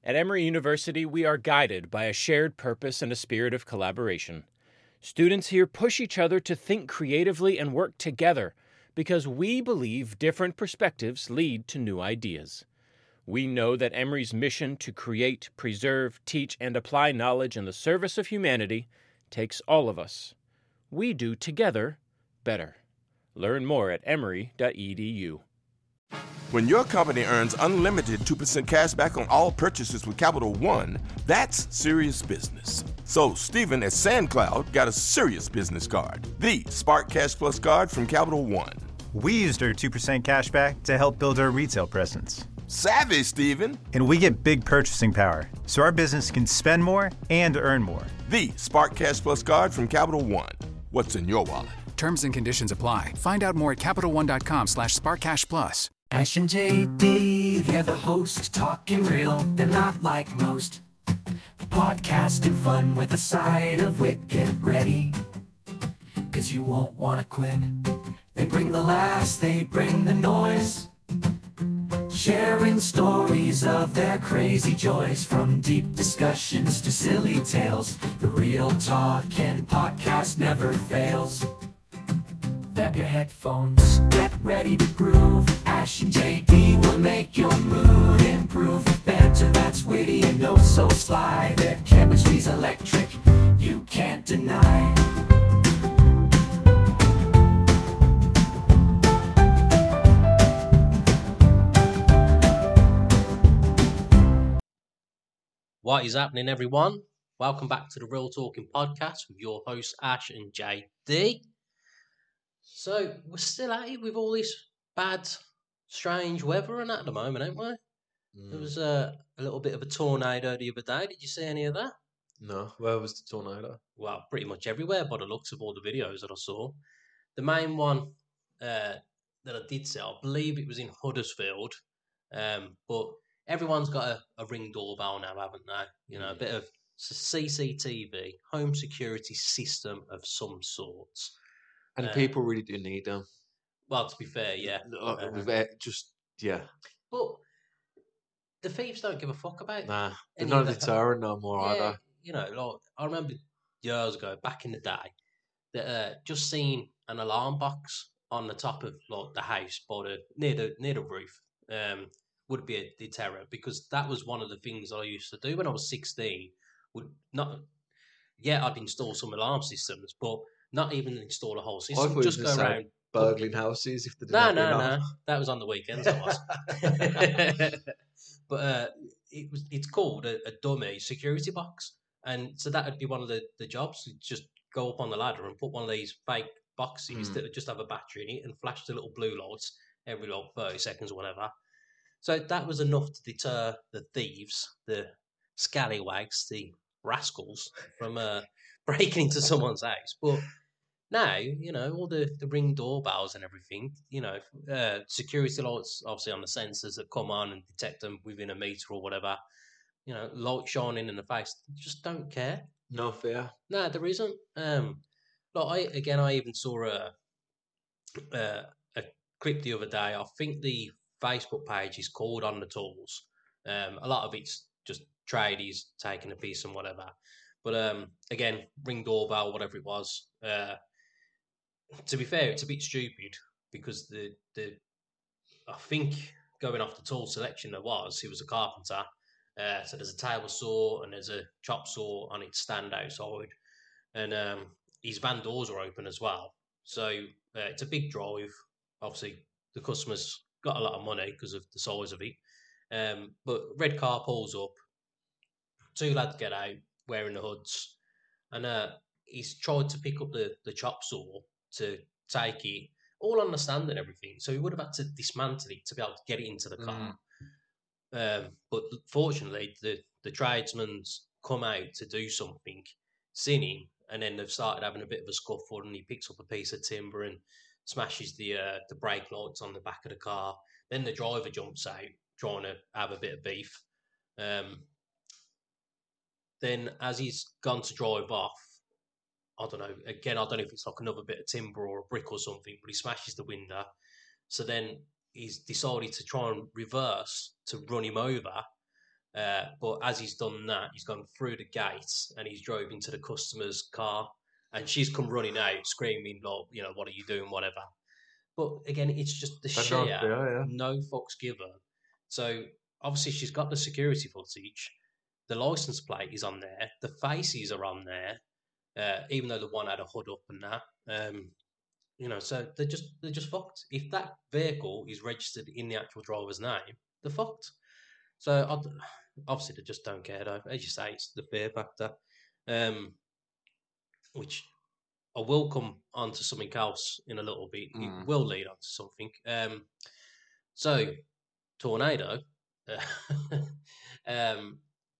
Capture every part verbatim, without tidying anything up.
At Emory University, we are guided by a shared purpose and a spirit of collaboration. Students here push each other to think creatively and work together because we believe different perspectives lead to new ideas. We know that Emory's mission to create, preserve, teach, and apply knowledge in the service of humanity takes all of us. We do together better. Learn more at emory dot e d u. When your company earns unlimited two percent cash back on all purchases with Capital One, that's serious business. So Stephen at SandCloud got a serious business card, the Spark Cash Plus card from Capital One. We used our two percent cash back to help build our retail presence. Savvy, Stephen. And we get big purchasing power, so our business can spend more and earn more. The Spark Cash Plus card from Capital One. What's in your wallet? Terms and conditions apply. Find out more at CapitalOne.com slash SparkCashPlus. Ash and J D, they're the hosts, talking real, they're not like most. Podcast and fun with a side of wit, get ready, cause you won't wanna quit. They bring the laughs, they bring the noise, sharing stories of their crazy joys. From deep discussions to silly tales, the real talk and podcast never fails. Grab your headphones, get ready to groove. Ash and J D will make your mood improve. Banter that's witty and oh so sly. Their chemistry's electric, you can't deny. What is happening, everyone? Welcome back to the Real Talking Podcast with your hosts Ash and J D. So we're still at it with all this bad, strange weather and that at the moment, ain't we? Mm. There was uh, a little bit of a tornado the other day. Did you see any of that? No. Where was the tornado? Well, pretty much everywhere by the looks of all the videos that I saw. The main one uh, that I did see, I believe it was in Huddersfield. Um, but everyone's got a, a Ring doorbell now, haven't they? You know, a bit of C C T V, home security system of some sorts. And uh, people really do need them. Well, to be fair, yeah. Uh, uh, just, yeah. But the thieves don't give a fuck about Nah, they're any not of the- deterrent no more, yeah, are they? You know, like, I remember years ago, back in the day, that uh, just seeing an alarm box on the top of like the house, by the near the near the roof, um, would be a deterrent, because that was one of the things I used to do when I was sixteen. Would not, yeah, I'd install some alarm systems, but not even install a whole I system. thought you Just were go gonna say around. burgling houses if they didn't No, have no, enough. no. That was on the weekends. I was. But uh, it was. It's called a, a dummy security box, and so that would be one of the, the jobs. You'd just go up on the ladder and put one of these fake boxes Mm. that would just have a battery in it and flash the little blue lights every like thirty seconds or whatever. So that was enough to deter the thieves, the scallywags, the rascals from uh, breaking into someone's house. But now, you know, all the, the Ring doorbells and everything, you know, uh, security lights, obviously on the sensors that come on and detect them within a meter or whatever, you know, light shining in the face, just don't care. No fear. No, there isn't. Um, like I, again, I even saw a, a, a clip the other day. I think the Facebook page is called On the Tools. Um, a lot of it's just tradies taking a piece and whatever. But um, again, Ring doorbell, whatever it was. Uh, to be fair, it's a bit stupid because the the I think going off the tool selection there was, he was a carpenter. Uh, so there's a table saw and there's a chop saw on its stand outside, and um, his van doors are open as well. So uh, it's a big drive. Obviously, the customer's got a lot of money because of the size of it. Um, but red car pulls up, two lads get out wearing the hoods, and uh, he's tried to pick up the, the chop saw to take it, all on the stand and everything. So he would have had to dismantle it to be able to get it into the car. Mm. Um, but fortunately, the, the tradesman's come out to do something, seen him, and then they've started having a bit of a scuffle, and he picks up a piece of timber and smashes the uh, the brake lights on the back of the car. Then the driver jumps out, trying to have a bit of beef. Um, then as he's gone to drive off, I don't know, again, I don't know if it's like another bit of timber or a brick or something, but he smashes the window. So then he's decided to try and reverse to run him over. Uh, but as he's done that, he's gone through the gate and he's drove into the customer's car, and she's come running out, screaming, "Like, you know, what are you doing? Whatever." But again, it's just the But sheer no, yeah, yeah. no fucks given. So obviously, she's got the security footage. The license plate is on there. The faces are on there, uh, even though the one had a hood up and that. Um, you know, so they're just they're just fucked. If that vehicle is registered in the actual driver's name, they're fucked. So I'd, obviously they just don't care though. As you say, it's the fear factor, um, which I will come on to something else in a little bit. Mm. It will lead on to something. Um, so tornado. Uh, um,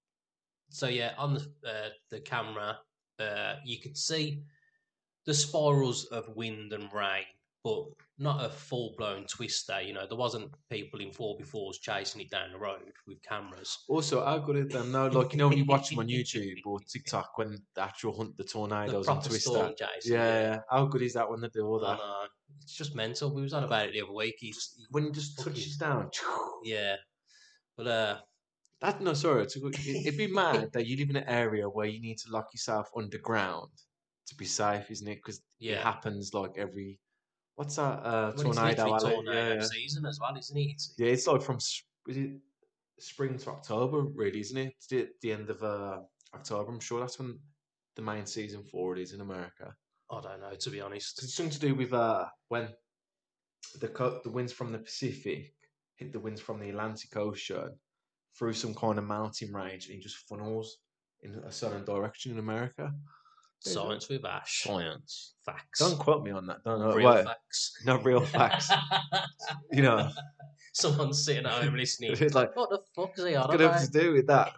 so yeah, on the uh, the camera, uh, you could see the spirals of wind and rain, but not a full blown twister. You know, there wasn't people in four by fours chasing it down the road with cameras. Also, how good is them now? Like, you know, when you watch them on YouTube or TikTok when the actual hunt the The tornadoes and proper Twister. storm chase. Yeah, yeah. How good is that when they do all I that? know. It's just mental. We was on about it the other week. He's, When it just Fucking- touches down. yeah, but uh, That no, sorry. It's a good, it, it'd be mad that you live in an area where you need to lock yourself underground to be safe, isn't it? Because it yeah. happens like every. What's that? Uh, Well, it's tornado. literally alley? tornado yeah, yeah. season as well, isn't it? It's, Yeah, it's like from s- is it spring to October, really, isn't it? It's the, the end of uh, October. I'm sure that's when the main season for it is in America. I don't know, to be honest. It's something to do with uh, when the co- the winds from the Pacific hit the winds from the Atlantic Ocean through some kind of mountain range, and it just funnels in a certain direction in America. Science with Ash. Science. Facts. Don't quote me on that. Don't know. Real Wait, facts. not real facts. You know, Someone's sitting at home listening. it's like What the fuck is he on it's gonna about? have to do with that.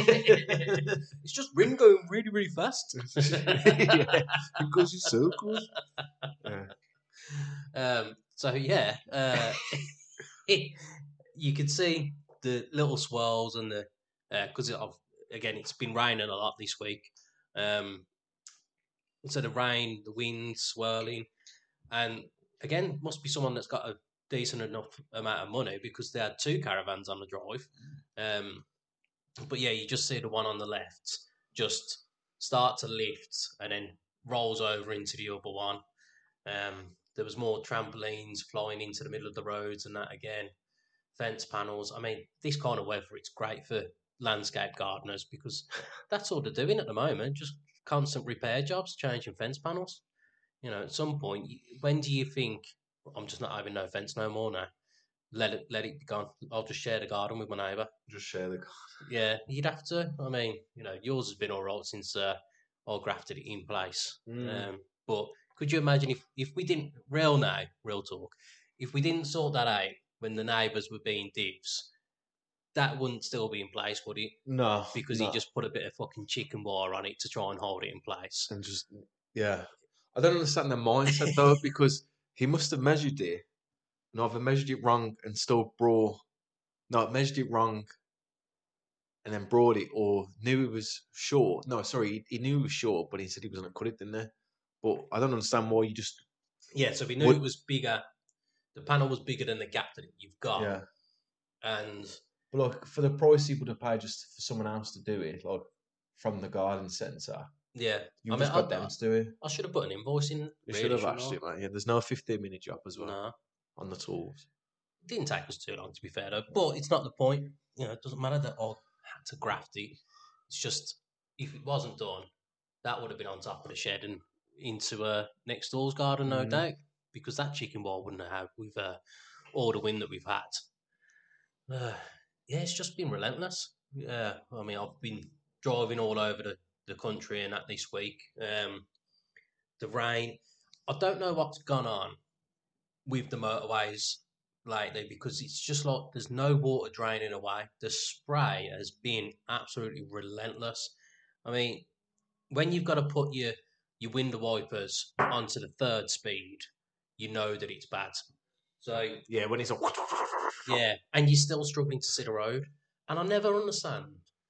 It's just wind going really, really fast. Yeah, because it's circles. Yeah. Um, so yeah, uh, you could see the little swirls and the because of again it's been raining a lot this week. Um, so the rain, the wind swirling, and again must be someone that's got a decent enough amount of money because they had two caravans on the drive. Um, but yeah, you just see the one on the left just start to lift and then rolls over into the other one. Um, there was more trampolines flying into the middle of the roads and that again. Fence panels. I mean, this kind of weather, it's great for landscape gardeners because that's all they're doing at the moment. Just constant repair jobs, changing fence panels. You know, at some point, when do you think, I'm just not having no fence no more now? Let it, let it be gone. I'll just share the garden with my neighbour. Just share the. Yeah, you'd have to. I mean, you know, yours has been all right since uh, I grafted it in place. Mm. Um, but could you imagine if, if we didn't, real now, real talk, if we didn't sort that out when the neighbours were being divs, that wouldn't still be in place, would it? No, Because no. he just put a bit of fucking chicken wire on it to try and hold it in place. and just yeah. I don't understand the mindset though because he must have measured it, and either measured it wrong and still brought, no, measured it wrong, and then brought it, or knew it was short. No, sorry, he, he knew it was short, but he said he was going to cut it, didn't he? But I don't understand why you just Yeah, so if he knew What- it was bigger, the panel was bigger than the gap that you've got. yeah. And But like for the price he would have paid just for someone else to do it, like from the garden centre, yeah, you I just mean, got I, them to do it. I should have put an invoice in. You really, should have shouldn't actually, I? man. Yeah, there's no fifteen minute job as well No. on the tools. It didn't take us too long, to be fair, though. But it's not the point. You know, it doesn't matter that I had to graft it. It's just, if it wasn't done, that would have been on top of the shed and into uh, next door's garden, no Mhm. doubt. Because that chicken wall wouldn't have had with uh, all the wind that we've had. Uh, yeah, it's just been relentless. Yeah, I mean, I've been driving all over the, the country and that this week. Um, the rain. I don't know what's gone on with the motorways lately because it's just like there's no water draining away. The spray has been absolutely relentless. I mean, when you've got to put your, your window wipers onto the third speed, you know that it's bad. So, Yeah, when it's a yeah, and you're still struggling to see the road. And I never understand.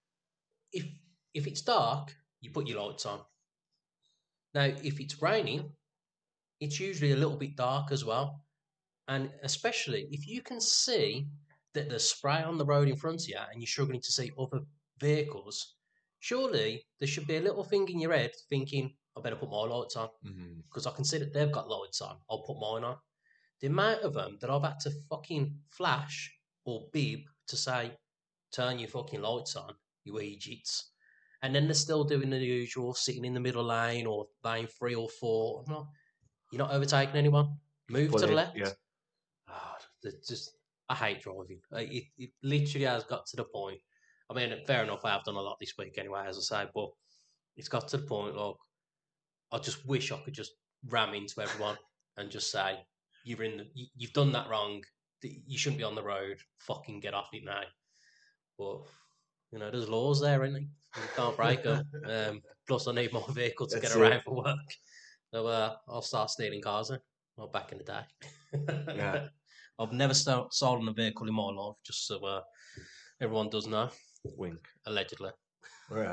If if it's dark, you put your lights on. Now, if it's raining, it's usually a little bit dark as well. And especially if you can see that there's spray on the road in front of you and you're struggling to see other vehicles, surely there should be a little thing in your head thinking, I better put my lights on because I can see that they've got lights on. I'll put mine on. The amount of them that I've had to fucking flash or beep to say, turn your fucking lights on, you idiots. And then they're still doing the usual, sitting in the middle lane or lane three or four. I'm not, you're not overtaking anyone. Move Well, to the it- left. yeah. Oh, it's just, I hate driving. Like, It, it literally has got to the point. I mean, fair enough, I have done a lot this week anyway, as I say, but it's got to the point, look, I just wish I could just ram into everyone and just say, you're in the, you, you've done that wrong. You shouldn't be on the road. Fucking get off it now. But, you know, there's laws there, isn't there? You can't break them. Um, plus, I need my vehicle to That's get around it. for work. So uh, I'll start stealing cars then. Well, back in the day. Yeah. I've never st- stolen a vehicle in my life, just so uh, everyone does know, Wink. allegedly. Yeah.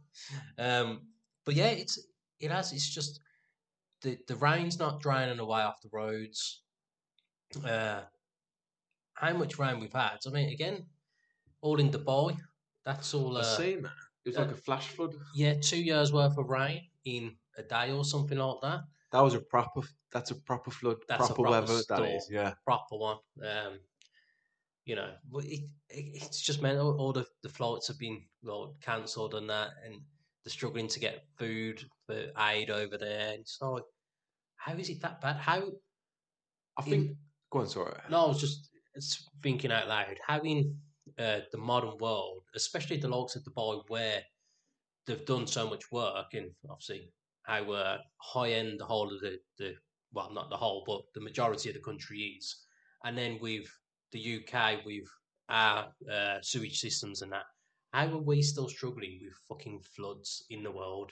Um, but yeah, it's it has. It's just the the rain's not draining away off the roads. Uh, how much rain we've had? I mean, again, all in Dubai. That's all. Uh, I've seen that. It was uh, like a flash flood. yeah, two years worth of rain in a day or something like that. That was a proper. That's a proper flood. That's a proper, proper weather. That storm. is. Yeah. Proper one. Um, you know, but it, it it's just meant all, all the, the flights have been well cancelled and that, and they're struggling to get food for aid over there. And it's like, how is it that bad? How? I in- think. Go on, sorry. No, I was just it's thinking out loud. How in uh, the modern world, especially the likes of Dubai, where they've done so much work, and obviously how uh, high end the whole of the, the well, not the whole, but the majority of the country is, and then with the U K, with our uh, sewage systems and that, how are we still struggling with fucking floods in the world?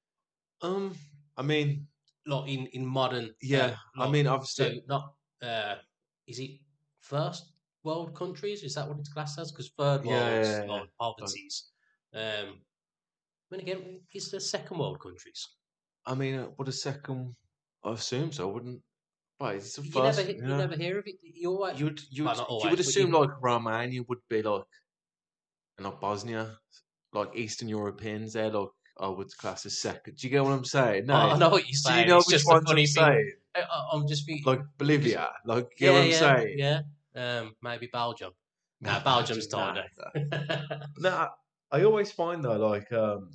Um. I mean. Like in in modern, Yeah. uh, I like, mean, so obviously. not uh, is it first world countries? Is that what it's classed as? Because third Yeah, world yeah, yeah, like poverties. Um, then again, it's the second world countries. I mean, uh, what a second. I assume so. I wouldn't. But it's the You first. never, he- you yeah. never hear of it. You always, You'd you'd well, not you always, would but assume you- like Romania would be like, and like Bosnia, like Eastern Europeans. They're like I would class as second. Do you get what I'm saying? No. I know what you're Do saying. you know it's which just a ones funny I'm thing. saying? I, I- I'm just thinking, Like Bolivia. Like you yeah, know what I'm yeah, saying? yeah. Um, maybe Belgium. No, Nah, Belgium's just- nah, tighter. nah. No, I, I always find though, like um,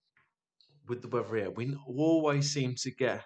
with the weather here, we n- always seem to get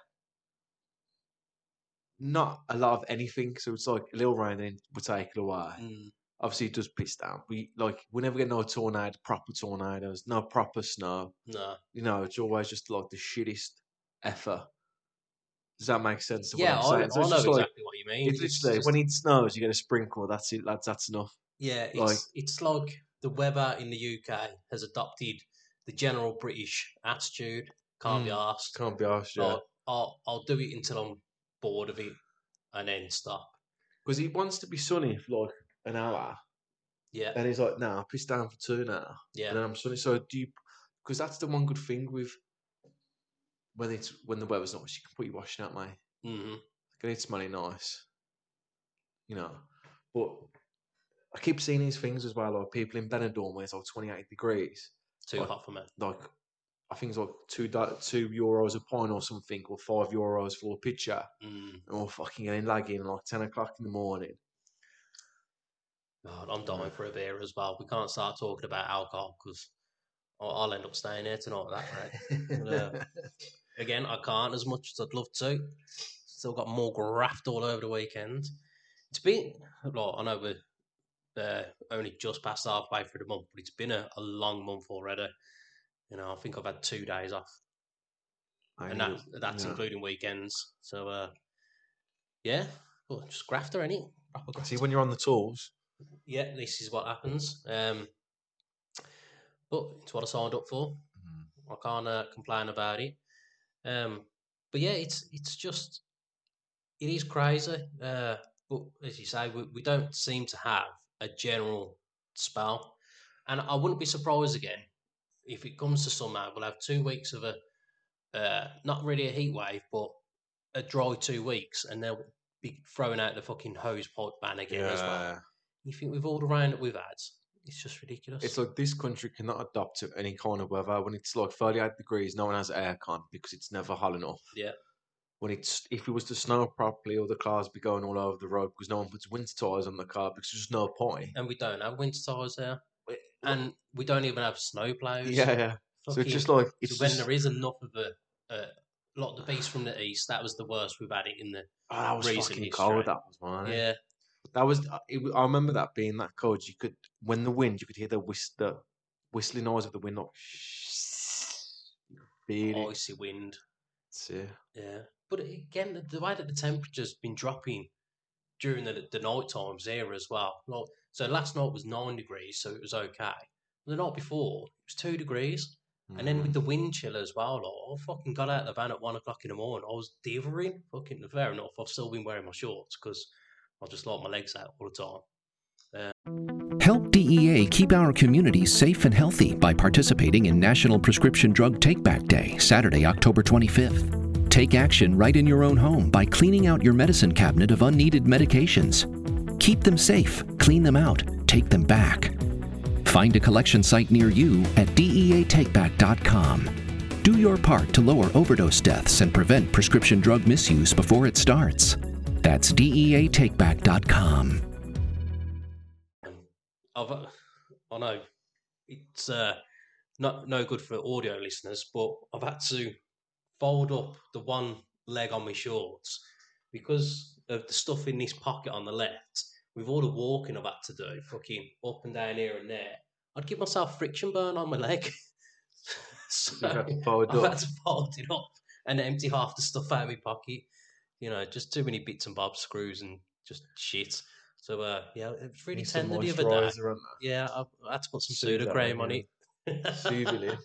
not a lot of anything. So it's like a little rain, then we take it away. Mm, Obviously, it does piss down. We like we never get no tornado, proper tornadoes, no proper snow. no. You know, it's always just like the shittest effort. Does that make sense? To Yeah, what I, I'm I saying? So know it's just exactly like, what you mean. it's literally just- when it snows, you get a sprinkle. That's it, lads. That's enough. Yeah, it's Like- it's like the weather in the U K has adopted the general British attitude. Can't be Mm, asked. Can't be asked, yeah. Like, I'll I'll do it until I'm bored of it, and then stop. Because he wants to be sunny for like an hour, Yeah, and he's like, "Nah, I piss down for two now." yeah, And then I'm sunny. So do you? Because that's the one good thing with when it's when the weather's nice, you can put your washing out, mate. hmm And it's smelly nice, you know. But I keep seeing these things as well, like people in Benidorm where it's like twenty-eight degrees. too Like- hot for me. Like I think it's like two do- two euros a pint or something, or five euros for a pitcher. Mm. And we're fucking getting lagging like ten o'clock in the morning. God, I'm dying for a beer as well. We can't start talking about alcohol because I'll, I'll end up staying here tonight at that rate. Yeah. Again, I can't as much as I'd love to. Still got more graft all over the weekend. It's been, well, I know we're uh, only just past halfway through the month, but it's been a, a long month already. You know, I think I've had two days off, I and know, that, that's yeah. including weekends. So, uh, yeah, well, just grafter, innit? Proper grafter. See, when you're on the tools, Yeah, this is what happens. Um, but it's what I signed up for. I can't uh, complain about it. Um, but yeah, it's it's just it is crazy. Uh, but as you say, we, we don't seem to have a general spell, and I wouldn't be surprised again if it comes to summer. We'll have two weeks of a uh, not really a heat wave, but a dry two weeks, and they'll be throwing out the fucking hose pipe ban again as well. you think with all the rain that we've had, it's just ridiculous. It's like this country cannot adapt to any kind of weather. When it's like thirty-eight degrees, no one has aircon because it's never hot enough. Yeah. When it's if it was to snow properly, all the cars be going all over the road because no one puts winter tires on the car because there's no point. And we don't have winter tires there, and we don't even have snow plows. Yeah, yeah. Fucking, so it's just like it's so when just, there is enough of a, a lot of the beast from the east, that was the worst we've had it in the oh, that was recent fucking history. cold. That was man. Yeah. That was. It, I remember that being that cold. You could when the wind, you could hear the whist, the whistling noise of the wind. Like, feel icy wind. Yeah. Yeah. But again, the, the way that the temperature's been dropping during the the night times here as well. Like, so last night was nine degrees, so it was okay. The night before it was two degrees, mm. and then with the wind chill as well. Like, I fucking got out of the van at one o'clock in the morning. I was divering. Fucking fair enough. I've still been wearing my shorts because I just like my legs out all the time. Uh, Help D E A keep our communities safe and healthy by participating in National Prescription Drug Take-Back Day, Saturday, October twenty-fifth. Take action right in your own home by cleaning out your medicine cabinet of unneeded medications. Keep them safe, clean them out, take them back. Find a collection site near you at D E A take back dot com. Do your part to lower overdose deaths and prevent prescription drug misuse before it starts. That's D E A take back dot com. I've, I know it's uh, not no good for audio listeners, but I've had to fold up the one leg on my shorts because of the stuff in this pocket on the left. With all the walking I've had to do, fucking up and down here and there, I'd give myself friction burn on my leg. So You've had to fold I've up. had to fold it up and empty half the stuff out of my pocket. You know, just too many bits and bobs, screws, and just shit. So, uh, yeah, it was really Need some tender the other day. moisturiser on that. Yeah, I, I had to put some Soothe that Sudocreme one, on it. Soothe it.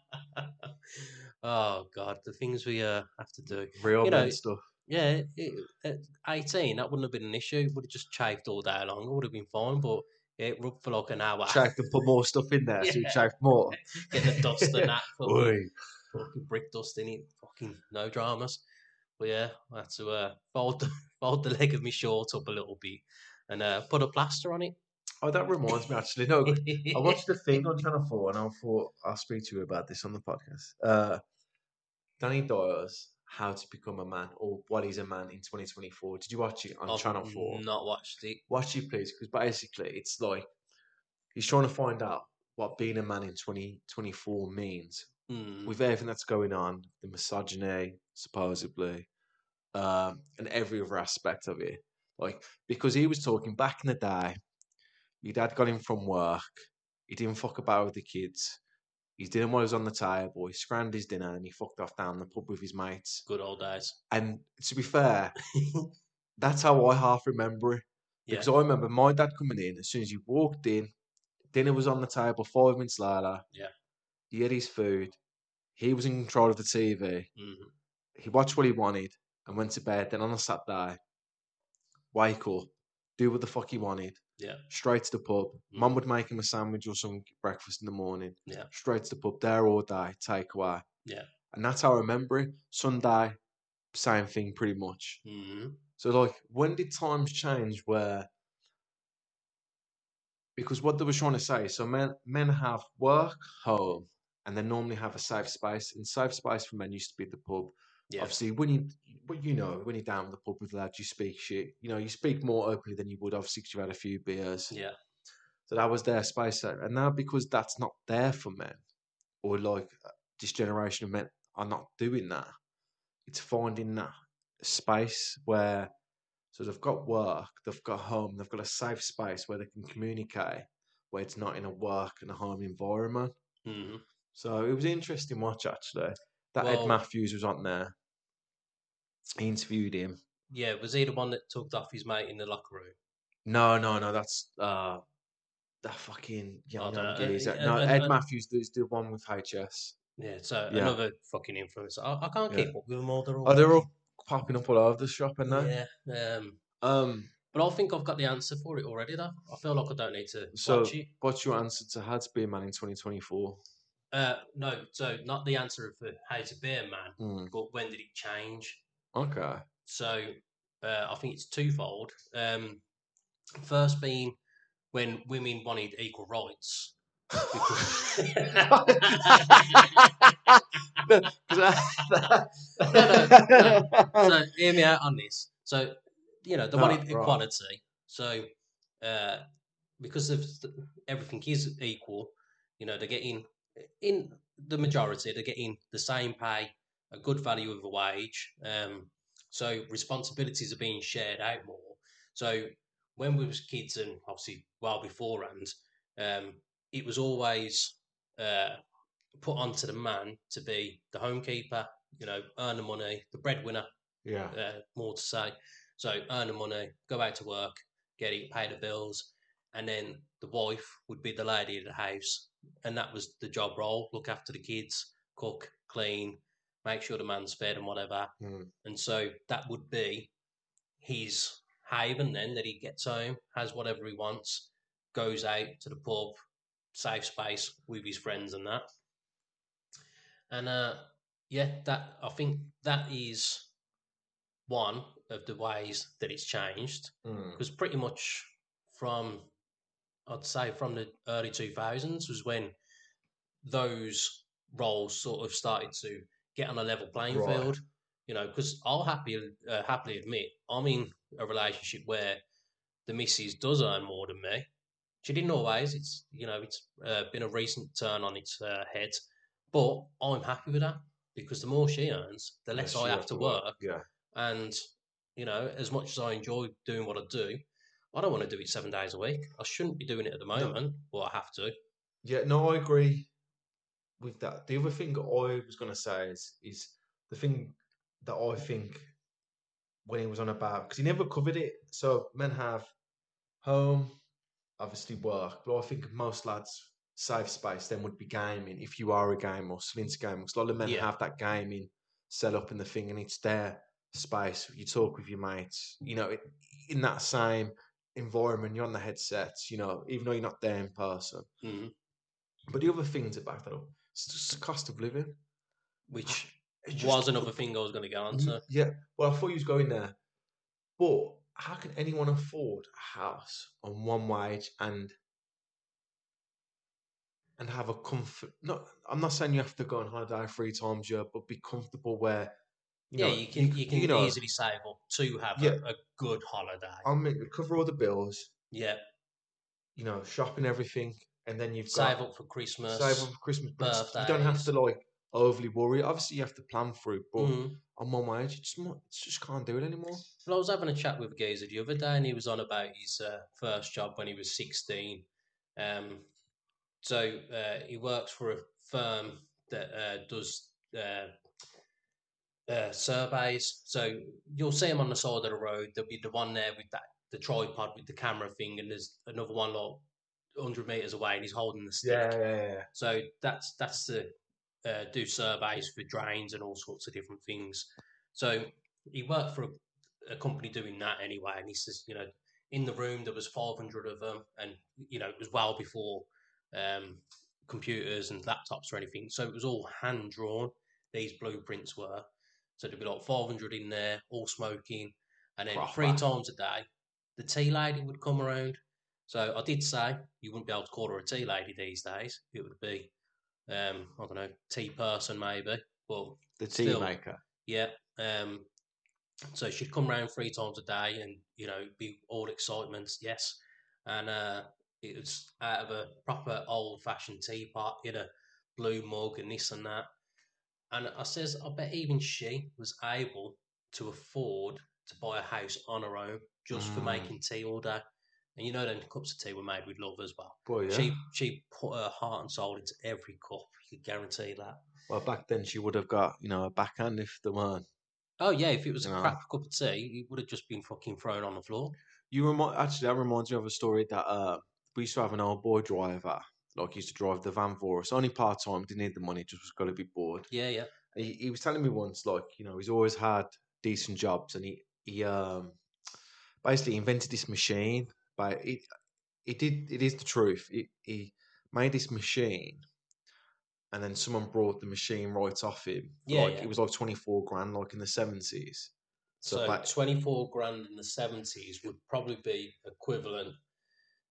Oh, God, the things we uh, have to do. Real You men know, stuff. Yeah, it, at eighteen, that wouldn't have been an issue. Would have just chafed all day long. It would have been fine, but yeah, it rubbed for like an hour. Chafed and put more stuff in there, so you Yeah. chafed more. Get the dust and that. Oi. Fucking, fucking brick dust in it. Fucking no dramas. But yeah, I had to uh, fold, the, fold the leg of my short up a little bit and uh, put a plaster on it. Oh, that reminds me actually. No, I watched the thing on Channel four and I thought I'll speak to you about this on the podcast. Uh, Danny Dyer's How to Become a Man or What is a Man in twenty twenty-four. Did you watch it on I've Channel four? not watched it. Watch it, please, because basically it's like he's trying to find out what being a man in twenty twenty-four means Mm. with everything that's going on, the misogyny, supposedly, um, and every other aspect of it. Like, because he was talking back in the day, your dad got him from work, he didn't fuck about with the kids, his dinner was on the table, he scrambled his dinner and he fucked off down the pub with his mates. Good old days. And to be fair, that's how I half remember it. Yeah. Because I remember my dad coming in, as soon as he walked in, dinner was on the table, five minutes later, Yeah. he had his food, he was in control of the T V, Mm-hmm. he watched what he wanted and went to bed. Then on a Saturday, wake up, do what the fuck he wanted, Yeah. straight to the pub. Mm. Mum would make him a sandwich or some breakfast in the morning, Yeah. straight to the pub, there all day, takeaway. Yeah. And that's how I remember it. Sunday, same thing pretty much. Mm-hmm. So, like, when did times change where... Because what they were trying to say, so men men have work, home, and they normally have a safe space. And safe space for men used to be the pub. Yeah. Obviously, when you, but you know, when you're down at the pub with lads, you speak shit. You know, you speak more openly than you would, obviously, because you've had a few beers. Yeah. So that was their space. And now, because that's not there for men, or like this generation of men are not doing that, it's finding that space where, so they've got work, they've got home, they've got a safe space where they can communicate, where it's not in a work and a home environment. Mm-hmm. So it was an interesting watch, actually. That Well- Ed Matthews was on there. He interviewed him. Yeah. Was he the one that tugged off his mate in the locker room? No, no, no, that's uh, that fucking I young, don't young know. geezer. Uh, No, uh, Ed uh, Matthews is the one with H S. Yeah. So Yeah. another fucking influencer. I, I can't Yeah. keep up with them all. They're all. Oh, they're all popping up all over the shop, and that. Yeah. Um. Um, But I think I've got the answer for it already, though. I feel like I don't need to so watch it. what's your answer to how to be a man in twenty twenty-four? Uh, no, so not the answer for how to be a man, Mm. but when did it change? Okay. So uh, I think it's twofold. Um, first being when women wanted equal rights. no, no, no, no. So hear me out on this. So, you know, they No, wanted right. equality. So, uh, because of th- everything is equal, you know, they're getting, in the majority, they're getting the same pay, a good value of a wage. Um, so responsibilities are being shared out more. So when we was kids, and obviously well beforehand, um, it was always uh, put onto the man to be the homekeeper, you know, earn the money, the breadwinner, Yeah. uh, more to say. So earn the money, go out to work, get it, pay the bills, and then the wife would be the lady of the house, and that was the job role: look after the kids, cook, clean, make sure the man's fed and whatever. Mm. And so that would be his haven. Then that he gets home, has whatever he wants, goes out to the pub, safe space with his friends and that. And uh, yeah, that I think that is one of the ways that it's changed, Mm. because pretty much from, I'd say from the early two thousands was when those roles sort of started to get on a level playing Right. field. You know, because I'll happy, uh, happily admit I'm in a relationship where the missus does earn more than me. She didn't always. It's, you know, it's uh, been a recent turn on its uh, head, but I'm happy with that, because the more she earns, the less Unless I you have to work. Yeah. And, you know, as much as I enjoy doing what I do, I don't want to do it seven days a week. I shouldn't be doing it at the moment, but I have to. Yeah, no, I agree with that. The other thing I was going to say is, is the thing that I think when he was on about, because he never covered it. So men have home, obviously work, but I think most lads' safe space then would be gaming, if you are a gamer or still into gaming. Because a lot of men Yeah. have that gaming set up in the thing, and it's their space. You talk with your mates, you know, it, in that same environment, you're on the headsets, you know, even though you're not there in person. Mm-hmm. But the other thing to back that up, it's just the cost of living. Which It's just- was another thing I was going to get onto. Yeah, well, I thought you was going there. But how can anyone afford a house on one wage and and have a comfort? Not, I'm not saying you have to go on holiday three times a year, but be comfortable where you Yeah, know you can you, can you know, easily save up to have Yeah. a, a good holiday. I'll make cover all the bills. Yeah, You know, shopping everything, and then you've save got up for Christmas. save up for Christmas. But it's- you don't have birthdays. to like overly worry. Obviously, you have to plan for it, but Mm. on one wage, you just, mo- you just can't do it anymore. Well, I was having a chat with a geezer the other day, and he was on about his uh, first job when he was sixteen. Um, so uh, he works for a firm that uh, does uh, uh, surveys. So you'll see him on the side of the road. There'll be the one there with that the tripod with the camera thing, and there's another one like one hundred meters away, and he's holding the stick. Yeah, yeah, yeah. So that's that's the uh, do surveys for drains and all sorts of different things. So he worked for a, a company doing that anyway, and he says, you know, in the room there was five hundred of them, and you know it was well before um, computers and laptops or anything. So it was all hand drawn. These blueprints were. So there'd be like five hundred in there, all smoking, and then Proper. three times a day, the tea lady would come around. So I did say you wouldn't be able to call her a tea lady these days. It would be, um, I don't know, tea person maybe, but The tea still, maker. yeah. Um, so she'd come round three times a day, and you know, be all excitement, yes. And uh, it was out of a proper old-fashioned teapot in a blue mug and this and that. And I says, I bet even she was able to afford to buy a house on her own just for Mm. making tea all day. And you know, them cups of tea were made with love as well. Boy, yeah. She she put her heart and soul into every cup. You could guarantee that. Well, back then she would have got, you know, a backhand if there weren't. Oh yeah, if it was You a know. crap cup of tea, it would have just been fucking thrown on the floor. You remind actually that reminds me of a story that uh, we used to have an old boy driver, like he used to drive the van for us. Only part time, didn't need the money, just was gonna be bored. Yeah, yeah. He, he was telling me once, like, you know, he's always had decent jobs, and he he um basically invented this machine. But it it did it is the truth. It, he made this machine, and then someone brought the machine right off him. Yeah, like yeah. it was like twenty four grand, like in the seventies. So, back- twenty-four grand in the seventies would probably be equivalent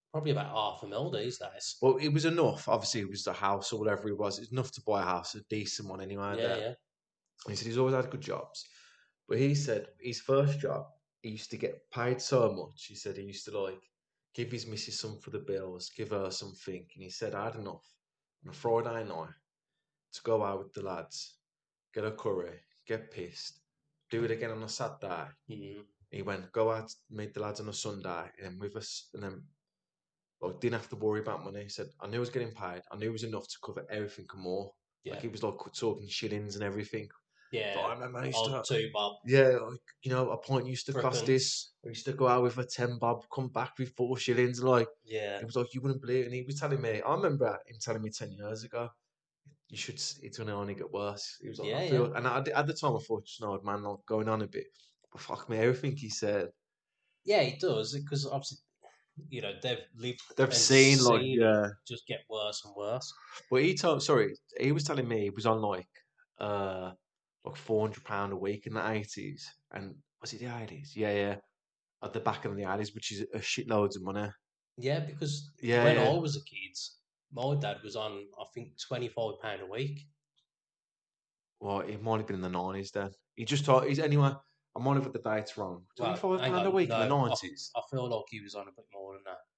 Probably about half a mil these days. Well, it was enough. Obviously, it was the house or whatever it was. It was enough to buy a house, a decent one anyway. Yeah, there. yeah. And he said he's always had good jobs. But he said his first job, he used to get paid so much. He said he used to like give his missus some for the bills, give her something. And he said I had enough on a Friday night to go out with the lads, get a curry, get pissed, do it again on a Saturday. Mm-hmm. He went, go out, meet the lads on a Sunday, and with us, and then like didn't have to worry about money. He said, I knew I was getting paid. I knew it was enough to cover everything and more. Yeah. Like he was like talking shillings and everything. Yeah. But I remember I used Old to, two bob. yeah, like, you know, a pint used to cost Frickin'. this. I used to go out with a ten bob, come back with four shillings. And like, Yeah. it was like, you wouldn't believe it. And he was telling me, I remember him telling me ten years ago, you should, it's going to only get worse. He was like, Yeah, I feel, yeah. and I, at the time I thought, you know, man, like going on a bit. But fuck me, everything he said. Yeah, it does, because obviously, you know, they've lived They've and seen, like, seen yeah. it just get worse and worse. Well, he told, sorry, he was telling me he was on like, uh, like four hundred pounds a week in the eighties. And was it the eighties? Yeah, yeah. At the back of the eighties, which is a shitloads of money. Yeah, because Yeah, when yeah. I was a kid, my dad was on, I think, twenty-five pounds a week. Well, it might have been in the nineties then. He just thought, he's anyway, I might have got the dates wrong. Well, twenty-five hang pounds a on, week no, in the I- nineties. I, feel like he was on a bit more than that.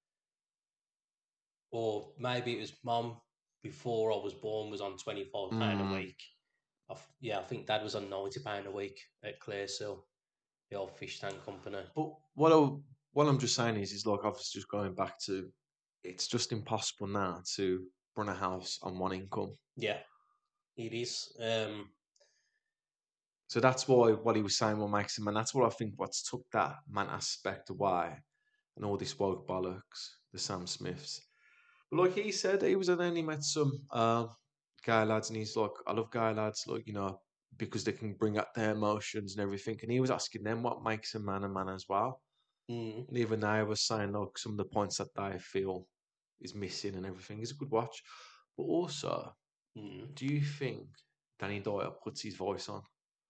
Or maybe it was mum before I was born was on twenty-five pounds Mm. a week. I f- yeah, I think dad was on ninety pounds a week at Clearsill, the old fish tank company. But what, I, what I'm just saying is, is like, obviously just going back to, it's just impossible now to run a house on one income. Yeah, it is. Um, So that's why what he was saying what makes him, and that's what I think what's took that man aspect away and all this woke bollocks, the Sam Smiths. But like he said, he was only met some uh, guy lads, and he's like, I love guy lads, like, you know, because they can bring out their emotions and everything. And he was asking them what makes a man a man as well. mm, And even they were saying, like, some of the points that they feel is missing and everything. It's a good watch. But also, mm. do you think Danny Dyer puts his voice on?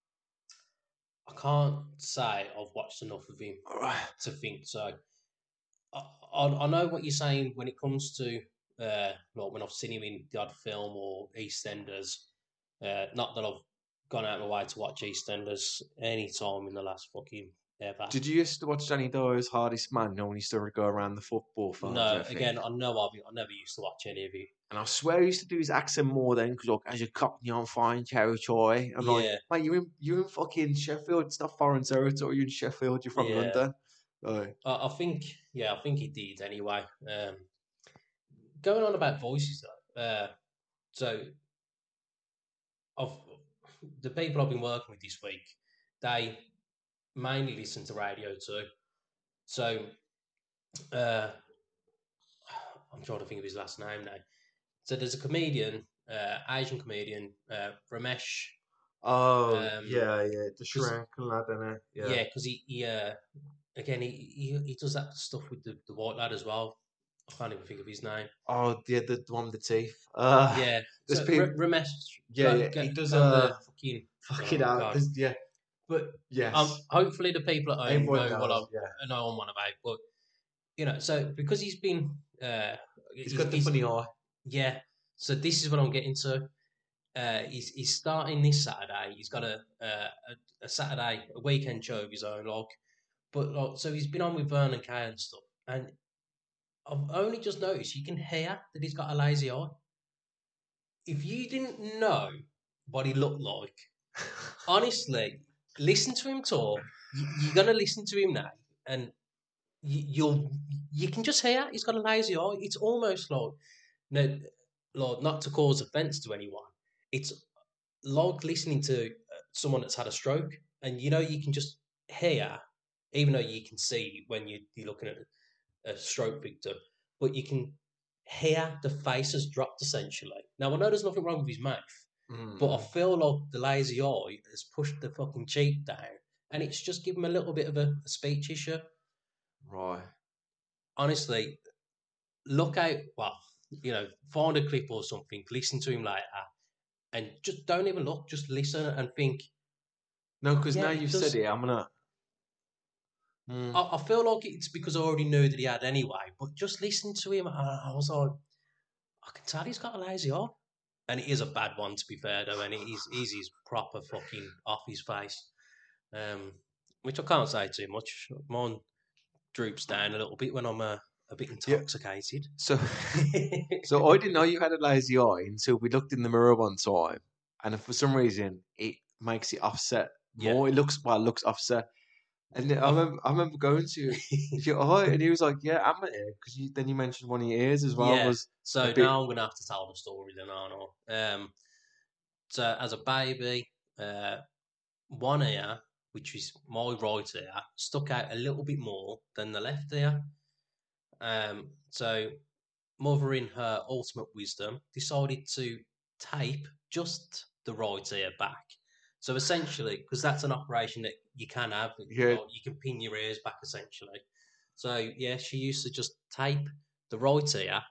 I can't say I've watched enough of him to think so. I, I, I know what you're saying when it comes to uh, like when I've seen him in the odd film or EastEnders. Uh, not that I've gone out of my way to watch EastEnders any time in the last fucking ever. Did you used to watch Danny Dyer's Hardest Man? You know, when he used to go around the football field? No, and everything? again, I know of it. I never used to watch any of it. And I swear he used to do his accent more then, because like, as a cockney on fine territory. I'm like, Yeah. mate, you're in, you're in fucking Sheffield. It's not foreign territory. You're in Sheffield. You're from Yeah. London. Like, I, I think, yeah, I think he did anyway. Um, going on about voices though, uh, so of the people I've been working with this week, they mainly listen to radio too. So uh, I'm trying to think of his last name now. So there's a comedian, uh, Asian comedian, uh, Ramesh. oh, Um, yeah, yeah. The 'cause- Sri Lankan lad, innit? Yeah, because he, he uh, again, he, he he does that stuff with the, the white lad as well. I can't even think of his name. Oh, yeah, the, the one with the teeth. Uh, Yeah, there's so people- R- Ramesh. Yeah, go- yeah, go- he does, go on uh, the fucking Fucking oh my out. God. There's- Yeah, But yes. um, hopefully the people at home Everyone know what knows, I yeah. know I'm on about. But you know, so because he's been, uh, He's got the funny eye. yeah. So this is what I'm getting to. Uh, he's he's starting this Saturday. He's got a a, a, a Saturday a weekend show of his own, like. But like, so he's been on with Vernon Kay and stuff, and I've only just noticed you can hear that he's got a lazy eye. If you didn't know what he looked like, honestly, listen to him talk. You, you're gonna listen to him now, and you, you'll you can just hear he's got a lazy eye. It's almost like no, like not to cause offence to anyone. It's like listening to uh, someone that's had a stroke, and you know you can just hear, even though you can see when you, you're looking at a stroke victim, but you can hear the face has dropped essentially. Now I know there's nothing wrong with his mouth. Mm. But I feel like the lazy eye has pushed the fucking cheek down, and it's just given him a little bit of a, a speech issue. Right. Honestly, look out. Well, you know, find a clip or something, listen to him later, and just don't even look. Just listen and think. No, because Yeah, now it you've does- said it, I'm gonna. Mm. I, I feel like it's because I already knew that he had anyway. But just listening to him, I, I was like, I can tell he's got a lazy eye. And it is a bad one, to be fair, though, and it is, is his proper fucking off his face. Um, which I can't say too much. Mine droops down a little bit when I'm uh, a bit intoxicated. Yeah. So, so I didn't know you had a lazy eye until we looked in the mirror one time, and for some reason it makes it offset more. Yeah. It looks well, it looks offset. And then I remember, I remember going to your eye, and he was like, "Yeah, I'm an ear," because then you mentioned one of your ears as well. Yeah. Was so bit... now I'm gonna have to tell the story then, aren't I? Um, so as a baby, uh, one ear, which is my right ear, stuck out a little bit more than the left ear. Um, so mother, in her ultimate wisdom, decided to tape just the right ear back. So essentially, because that's an operation that you can have, yeah. you, know, you can pin your ears back essentially. So yeah, she used to just tape the right ear,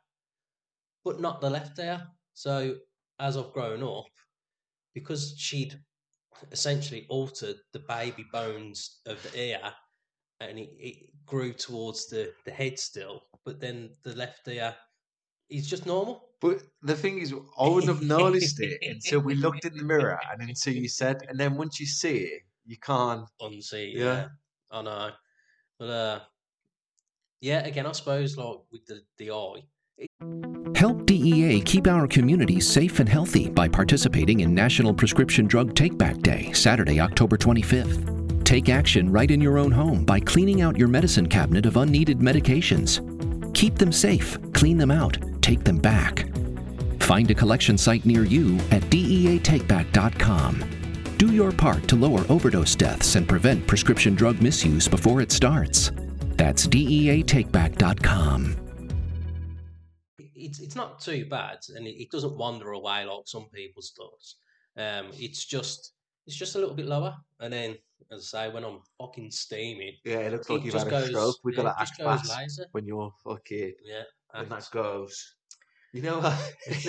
but not the left ear. So as I've grown up, because she'd essentially altered the baby bones of the ear, and it, it grew towards the, the head still, but then the left ear is just normal. But the thing is, I wouldn't have noticed it until we looked in the mirror, and until you said, and then once you see it, you can't unsee. Yeah, yeah. I know. But uh, yeah, again, I suppose like with the the eye. It... Help D E A keep our communities safe and healthy by participating in National Prescription Drug Take-Back Day, Saturday, October twenty-fifth. Take action right in your own home by cleaning out your medicine cabinet of unneeded medications. Keep them safe, clean them out, take them back. Find a collection site near you at D E A take back dot com. Do your part to lower overdose deaths and prevent prescription drug misuse before it starts. That's D E A take back dot com. It's, it's not too bad, and it, it doesn't wander away like some people's does. Um, it's just it's just a little bit lower, and then, as I say, when I'm fucking steaming, yeah, it looks like it you've had goes, a stroke. We yeah, got to act fast laser. When you're fucking yeah, when that goes. You know what?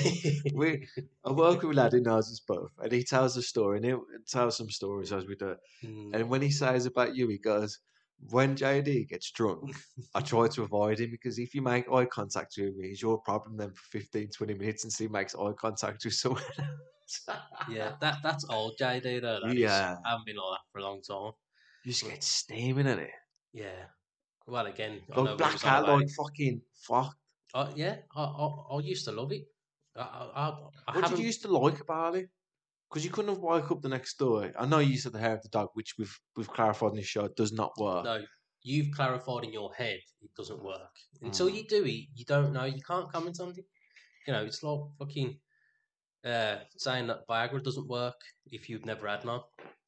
we I work with a lad who knows us both, and he tells a story, and he tells some stories as we do it. Mm. And when he says about you, he goes, "When J D gets drunk, I try to avoid him, because if you make eye contact with me, it's your problem then for fifteen, twenty minutes until he makes eye contact with someone else." Yeah, that that's old J D though. That yeah, is. I haven't been like that for a long time. You just get steaming in it. Yeah. Well, again, I know black out like fucking fuck. Uh, yeah, I, I I used to love it. I, I, I what haven't... did you used to like about it? Because you couldn't have woke up the next day. I know you said the hair of the dog, which we've we've clarified in this show, does not work. No, you've clarified in your head it doesn't work. Until mm. you do it, you don't know. You can't comment on it. You know, it's like fucking uh, saying that Viagra doesn't work if you've never had none.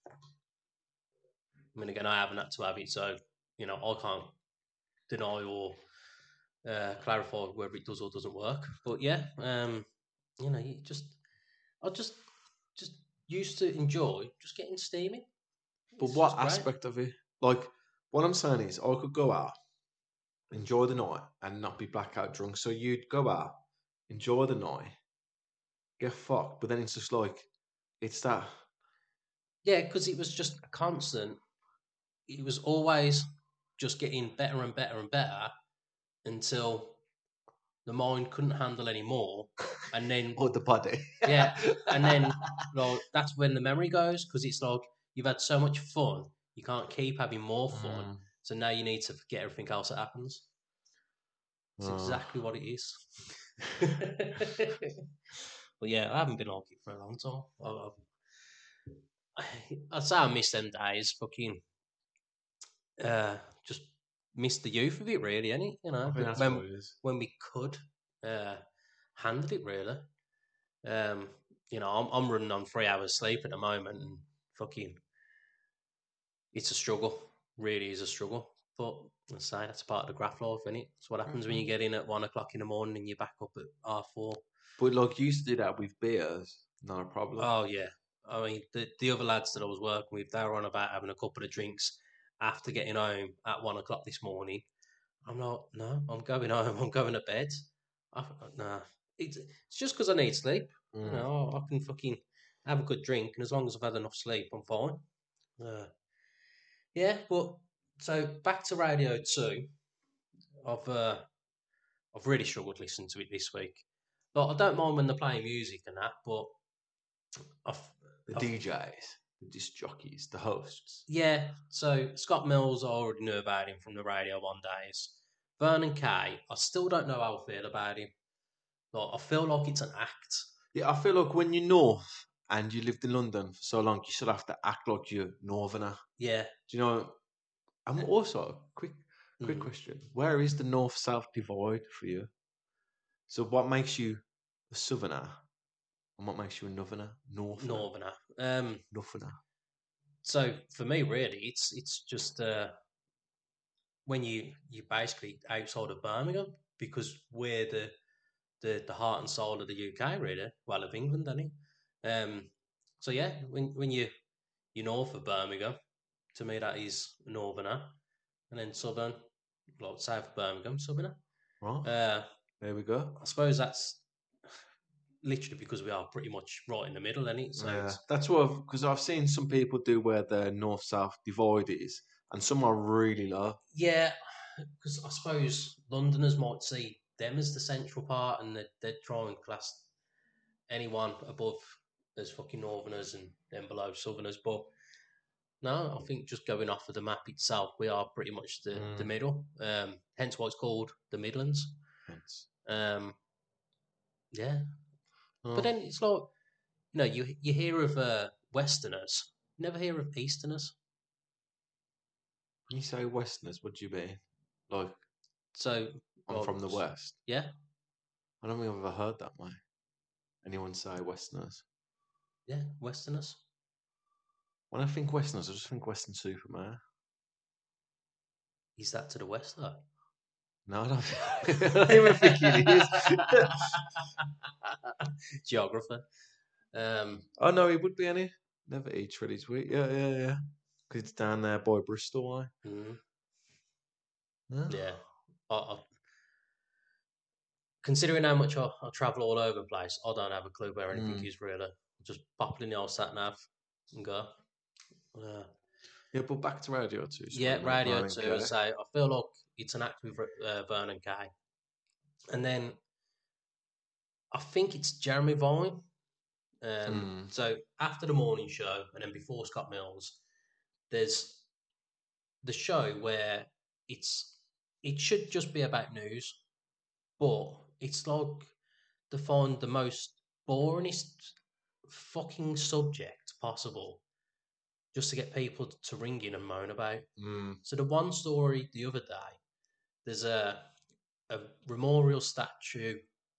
I mean, again, I haven't had to have it, so you know, I can't deny or uh, clarify whether it does or doesn't work. But yeah, um, you know, you just I just just used to enjoy just getting steamy. But it's what aspect of it? Like, what I'm saying is, I could go out, enjoy the night, and not be blackout drunk. So you'd go out, enjoy the night, get fucked, but then it's just like, it's that. Yeah, because it was just a constant. It was always just getting better and better and better until the mind couldn't handle any more, and then or the body. Yeah, and then like, that's when the memory goes, because it's like you've had so much fun, you can't keep having more fun, mm. so now you need to forget everything else that happens. It's oh. exactly what it is. But yeah, I haven't been like it for a long time. I, I, I'd say I miss them days. Fucking, uh, just miss the youth of it, really, ain't it? You know, when, when we could uh, handle it, really. Um, you know, I'm, I'm running on three hours sleep at the moment, and fucking, it's a struggle. Really is a struggle. But I say that's part of the graph life, isn't it? It's what happens mm-hmm. when you get in at one o'clock in the morning and you're back up at half four. But like, you used to do that with beers, not a problem. Oh yeah, I mean, the the other lads that I was working with, they were on about having a couple of drinks after getting home at one o'clock this morning. I'm like, no, I'm going home. I'm going to bed. I, nah, it's it's just because I need sleep. Mm. You know, I can fucking have a good drink, and as long as I've had enough sleep, I'm fine. Uh, yeah, but so back to Radio Two. I've uh, I've really struggled to listen to it this week. Like, I don't mind when they're playing music and that, but I've, The I've- D Js, the disc jockeys, the hosts. yeah. So Scott Mills, I already knew about him from the Radio One days. Vernon Kay, I still don't know how I feel about him. Like, I feel like it's an act. Yeah, I feel like when you're North and you lived in London for so long, you should have to act like you're Northerner. Yeah. Do you know? I'm also quick, quick Mm. question: where is the North-South divide for you? So, what makes you a Southerner, and what makes you a Northerner? Northerner. Northerner. Um, Northerner. so for me, really, it's it's just uh, when you you basically outside of Birmingham, because we're the the the heart and soul of the U K, really. Well, of England, isn't it? Um, so yeah, when when you you're north of Birmingham, to me that is Northerner, and then southern, like south of Birmingham, Southerner. Right. Uh, there we go. I suppose that's literally because we are pretty much right in the middle, isn't it? So Yeah, it's- that's what because I've seen some people do where the North-South divide is, and some are really low. yeah, because I suppose Londoners might see them as the central part, and they'd, they'd try and class anyone above as fucking Northerners and then below Southerners. But no, I think just going off of the map itself, we are pretty much the, the Mm. middle. Um, hence why it's called the Midlands. Hence. Um, yeah, Oh. but then it's like, you know, you you hear of uh, Westerners, you never hear of Easterners. When you say Westerners, what do you mean? Like, So I'm well, from the West. Yeah, I don't think I've ever heard that, mate. Anyone say Westerners? yeah, Westerners. When I think Westerners, I just think Western Superman. Is that to the west though? No, I don't, I don't even think it is. Geographer. Um, Oh, no, he would be any. Never eats ready to eat. Yeah, yeah, yeah. Because it's down there by Bristol, eh? mm, Yeah. yeah. I, I, considering how much I, I travel all over the place, I don't have a clue where anything Mm. is really. Just pop it in the old sat nav and go. Uh, Yeah, but back to Radio two. sorry, yeah, mate, Radio Vernon two. Kay. As I say, I feel like it's an act with uh, Vernon Kay. And then I think it's Jeremy Vine. Um, Mm. So after the morning show and then before Scott Mills, there's the show where it's it should just be about news, but it's like to find the most boringest fucking subject possible just to get people to ring in and moan about. Mm. So the one story the other day, there's a a memorial statue.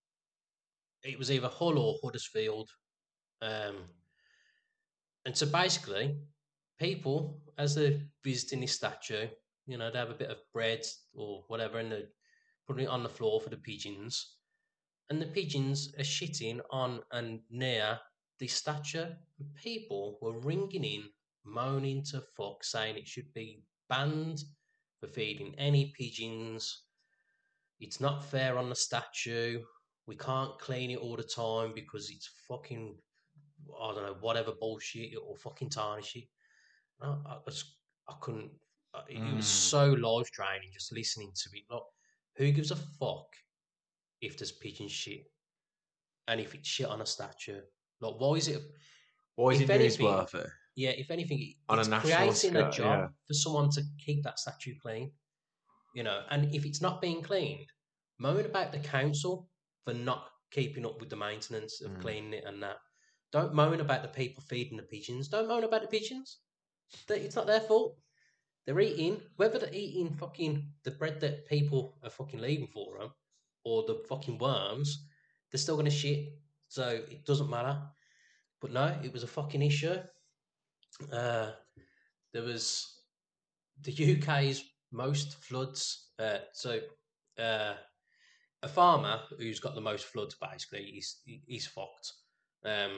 It was either Hull or Huddersfield. Um, and so basically, people, as they're visiting this statue, you know, they have a bit of bread or whatever and they're putting it on the floor for the pigeons. And the pigeons are shitting on and near the statue. And people were ringing in, moaning to fuck, saying it should be banned for feeding any pigeons. It's not fair on the statue. We can't clean it all the time because it's fucking, I don't know, whatever bullshit, or fucking tarnish it. I, I, just, I couldn't, uh, it, it was Mm. so life draining just listening to it. Like, who gives a fuck if there's pigeon shit and if it's shit on a statue? Like, why is it? Why is if it news anything- worth it? Yeah, if anything, it- On a it's national creating a scale, job yeah. for someone to keep that statue clean. You know, and if it's not being cleaned, moan about the council for not keeping up with the maintenance of Mm. cleaning it and that. Don't moan about the people feeding the pigeons. Don't moan about the pigeons. They- It's not their fault. They're eating, whether they're eating fucking the bread that people are fucking leaving for them or the fucking worms, they're still going to shit. So it doesn't matter. But no, it was a fucking issue. Uh, there was the U K's most floods. Uh, so uh, a farmer who's got the most floods, basically, he's he's fucked. Um,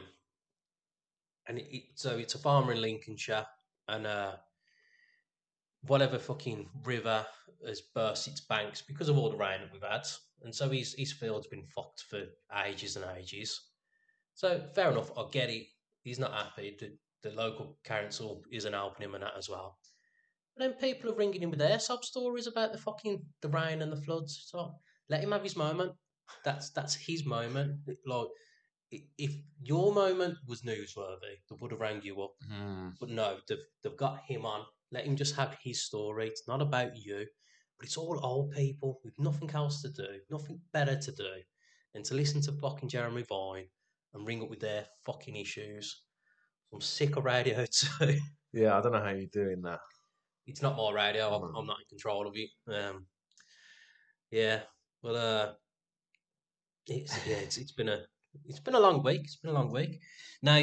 and it, it, so it's a farmer in Lincolnshire, and uh, whatever fucking river has burst its banks because of all the rain that we've had, and so his his field's been fucked for ages and ages. So fair enough, I get it. He's not happy. The, the local council isn't helping him and that as well. But then people are ringing him with their sob stories about the fucking the rain and the floods. So let him have his moment. That's that's his moment. Like i- if your moment was newsworthy, they would have rang you up. Hmm. But no, they've they've got him on. Let him just have his story. It's not about you. But it's all old people with nothing else to do, nothing better to do than to listen to fucking Jeremy Vine and ring up with their fucking issues. I'm sick of radio too. Yeah, I don't know how you're doing that. It's not my radio. I'm, Mm. I'm not in control of it. Um, yeah. Well, uh, it's yeah, it's it's been a it's been a long week. It's been a long week. Now,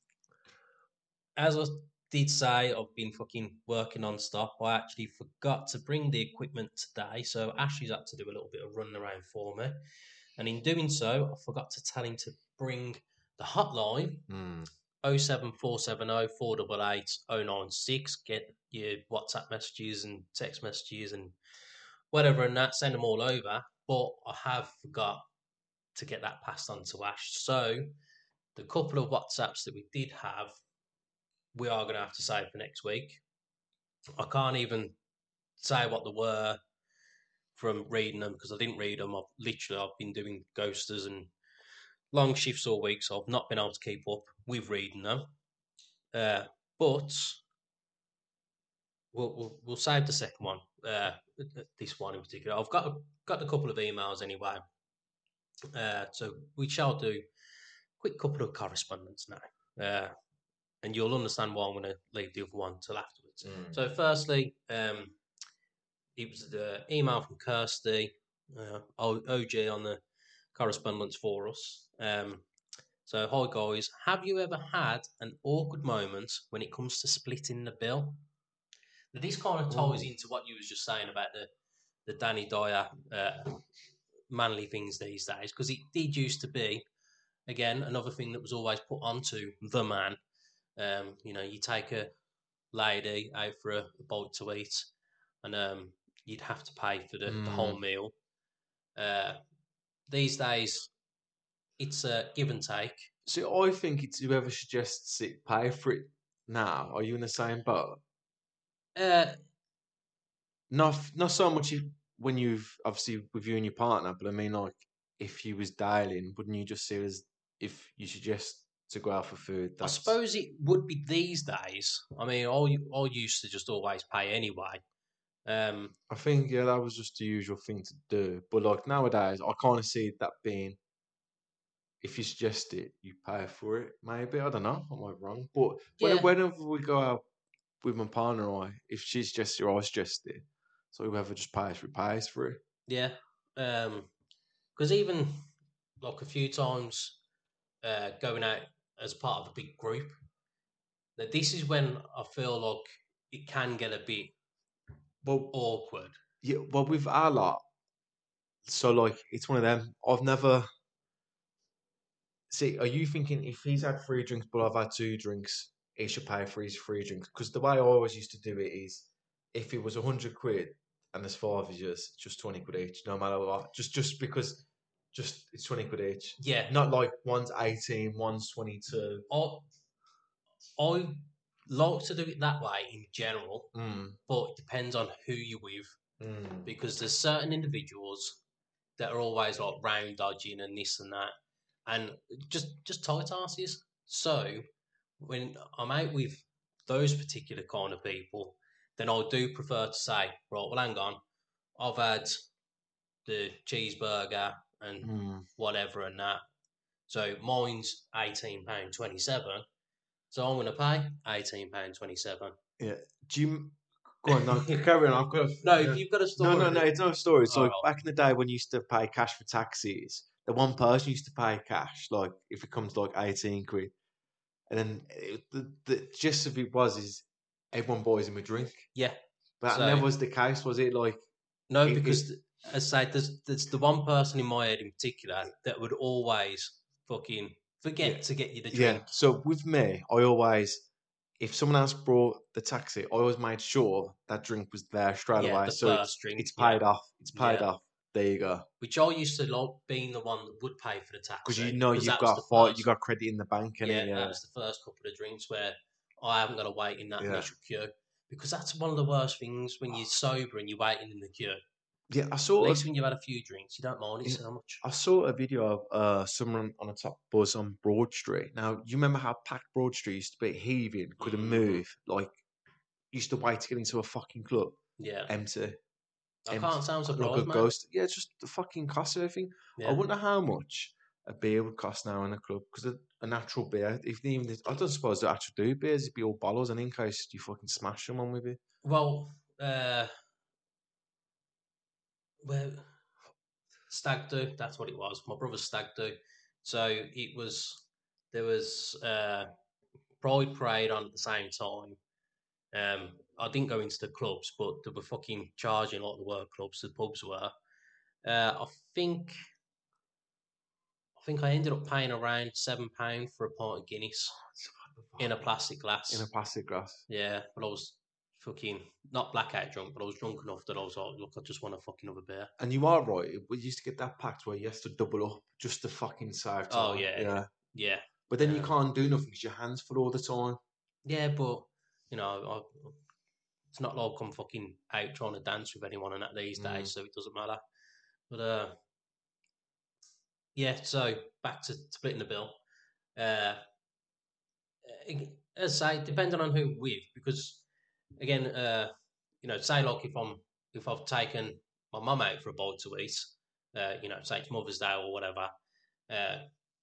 as I did say, I've been fucking working on stuff. I actually forgot to bring the equipment today, so Ashley's had to do a little bit of running around for me. And in doing so, I forgot to tell him to bring the hotline Hmm. oh seven four seven oh, four eight eight, oh nine six. Get your WhatsApp messages and text messages and whatever and that, send them all over. But I have forgot to get that passed on to Ash. So the couple of WhatsApps that we did have, we are going to have to save for next week. I can't even say what they were from reading them because I didn't read them. I've literally I've been doing ghosters and long shifts all week, so I've not been able to keep up with reading them. Uh, but we'll, we'll we'll save the second one. Uh, this one in particular, I've got got a couple of emails anyway. Uh, so we shall do a quick couple of correspondence now. Uh, and you'll understand why I'm going to leave the other one till afterwards. Mm. So, firstly, um, it was the email from Kirsty, uh, O G on the correspondence for us. Um, so, hi guys, have you ever had an awkward moment when it comes to splitting the bill? Now, this kind of ties Ooh. into what you was just saying about the the Danny Dyer uh, manly things these days, because it did used to be, again, another thing that was always put onto the man. Um, you know, you take a lady out for a, a bite to eat, and um, you'd have to pay for the, Mm. the whole meal. Uh, these days, it's a give and take. So I think it's whoever suggests it pay for it now. Are you in the same boat? Uh, Not not so much if, when you've obviously with you and your partner, but I mean like if you was dialing, wouldn't you just see it as if you suggest to go out for food? I suppose it would be these days. I mean, I, I used to just always pay anyway. Um, I think yeah, that was just the usual thing to do. But like nowadays, I kind of see that being if you suggest it, you pay for it. Maybe I don't know. I might be wrong, but when, Yeah. whenever we go out with my partner, or I, if she suggests it or I suggest it, so whoever just pays for it pays for it. yeah. Because even like a few times uh, going out as part of a big group, now this is when I feel like it can get a bit Well, awkward. yeah, well, with our lot, so like it's one of them. I've never see. Are you thinking if he's had three drinks, but I've had two drinks, he should pay for his three drinks? Because the way I always used to do it is, if it was a hundred quid and there's five of you, it's just twenty quid each, no matter what. Just just because, just it's twenty quid each. Yeah. Not like one's eighteen, one's twenty-two. I, I like to do it that way in general, Mm, but it depends on who you're with. mm. Because there's certain individuals that are always like round dodging and this and that, and just just tight asses. So when I'm out with those particular kind of people, then I do prefer to say, right, well, hang on, I've had the cheeseburger and Mm. whatever and that, so mine's eighteen pound twenty seven. So I'm going to pay eighteen pound twenty seven. Yeah. Do you go on? No, carry on. I've got. A, No, yeah. if you've got a story, No, no, no. It's no story. So Alright. back in the day when you used to pay cash for taxis, the one person used to pay cash, like if it comes to like eighteen quid, and then it, the the gist of it was is everyone buys him a drink. yeah. But So- that never was the case, was it? Like No, It- because as I say, there's, there's the one person in my head in particular that would always fucking forget Yeah. to get you the yeah. drink. So with me, I always, if someone else brought the taxi, I always made sure that drink was there straight Yeah, away. the So first it's, drink, it's yeah. paid off. It's paid Yeah. off. There you go. Which I used to like being the one that would pay for the taxi. Because you know 'cause you've that was got the fight, first- you got credit in the bank, and yeah, yeah, that was the first couple of drinks where I haven't got to wait in that Yeah. initial queue. because that's one of the worst things when you're sober and you're waiting in the queue. Yeah, I At saw. least A, when you've had a few drinks, you don't mind it Yeah. so much. I saw a video of uh someone on a top bus on Broad Street. Now you remember how packed Broad Street used to be, heaving, couldn't Mhm. move, like used to wait to get into a fucking club, Yeah. empty. I empty, can't sound like surprised, a mate. ghost. Yeah, it's just the fucking cost of everything. I Yeah. wonder how much a beer would cost now in a club because a, a natural beer, if they even I don't suppose they actually do beers, it'd be all bottles, and in case you fucking smash them on with it. Well, uh, well, stag do. That's what it was. My brother's stag do. So it was. There was uh, Pride Parade on at the same time. Um, I didn't go into the clubs, but they were fucking charging like the work clubs, the pubs were. Uh, I think. I think I ended up paying around seven pound for a pint of Guinness in a plastic glass. In a plastic glass. Yeah, but I was fucking not blackout drunk, but I was drunk enough that I was like, look, I just want a fucking other beer. And you are right. We used to get that packed where you have to double up just to fucking save time. Oh yeah, yeah. yeah. But then you Um, can't do nothing because your hands full all the time. Yeah, but you know, I, it's not like I'm fucking out trying to dance with anyone and that these Mm. days, so it doesn't matter. But uh, yeah. So back to splitting the bill. Uh, as I say, depending on who with, because again, uh, you know, say like if I'm if I've taken my mum out for a bite to eat, uh, you know, say it's Mother's Day or whatever, uh,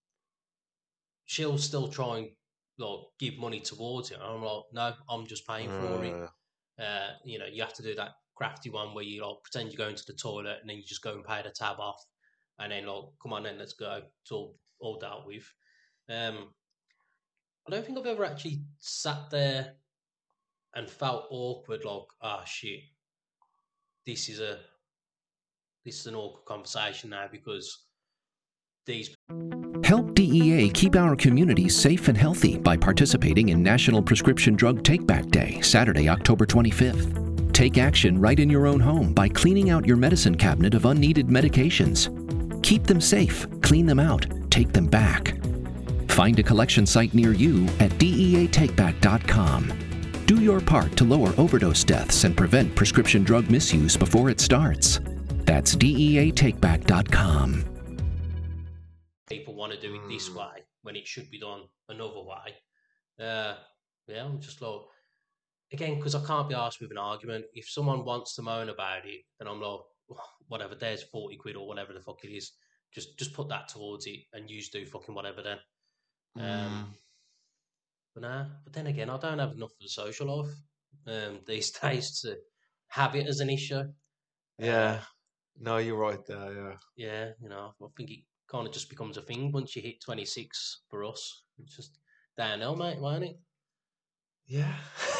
she'll still try and like give money towards it. And I'm like, no, I'm just paying for it. Uh, Uh, you know, you have to do that crafty one where you like pretend you're going to the toilet and then you just go and pay the tab off, and then like, come on, then let's go. It's all all dealt with. Um, I don't think I've ever actually sat there and felt awkward. Like, ah, oh, shit, this is a this is an awkward conversation now because these. Help D E A keep our communities safe and healthy by participating in National Prescription Drug Take-Back Day, Saturday, October twenty-fifth. Take action right in your own home by cleaning out your medicine cabinet of unneeded medications. Keep them safe, clean them out, take them back. Find a collection site near you at D E A take back dot com. Do your part to lower overdose deaths and prevent prescription drug misuse before it starts. That's D E A take back dot com. People want to do it this way when it should be done another way. Uh, yeah, I'm just like, again, because I can't be asked with an argument. If someone wants to moan about it, then I'm like, whatever, there's forty quid or whatever the fuck it is. Just just put that towards it and you do fucking whatever then. Um, but nah, but then again, I don't have enough of a social life um, these days to have it as an issue. yeah. No, you're right there, yeah. Yeah, you know, I think it kind of just becomes a thing once you hit twenty-six for us. It's just downhill, mate, won't it? Yeah.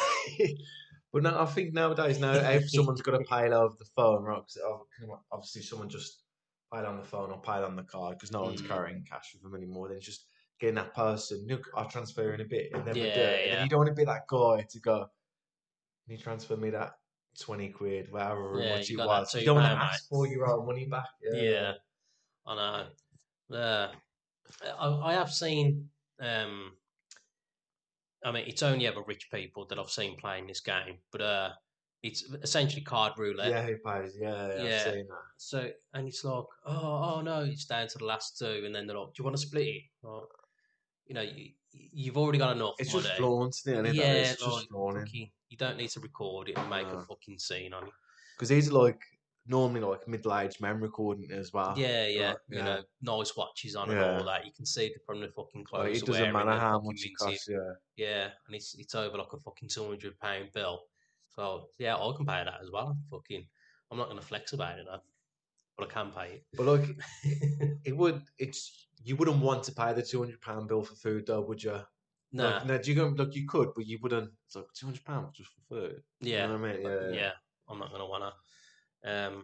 But no, I think nowadays, now if someone's got to pay it over the phone, right? Because obviously someone just paid on the phone or paid on the card because no one's Mm. carrying cash with them anymore. Then it's just getting that person, look, I'll transfer in a bit, and then we do Yeah, it. And yeah. then you don't want to be that guy to go, can you transfer me that twenty quid, whatever Yeah, much you it got that was? You two don't want to pound, ask for your own money back. Yeah, I know. Uh, I, I have seen. Um, I mean, it's only ever rich people that I've seen playing this game, but uh, it's essentially card roulette. Yeah, who pays? Yeah, yeah, Yeah. I've seen that. So, and it's like, oh, oh no, it's down to the last two, and then they're like, do you want to split it? Well, you know, you, you've already got enough. It's money. just flaunting, isn't it? Yeah, It's like, just flaunting. fucking, you don't need to record it and make a No. fucking scene on it. Because these are like normally like middle-aged men recording it as well. Yeah, yeah, Like, you know, nice watches on and Yeah. all that. You can see the from the fucking clothes. Like, it they're doesn't wearing, matter they're how fucking much it minted. costs. Yeah. Yeah, and it's it's over like a fucking two hundred pound bill. So yeah, I can pay that as well. Fucking, I'm not gonna flex about it though, but I can pay it. But like, it would. It's you wouldn't want to pay the two hundred pound bill for food, though, would you? Nah, Like, no, do you go? Look, you could, but you wouldn't. It's like two hundred pounds just for food. yeah, You know what I mean? but Yeah, yeah, I'm not gonna wanna. Um,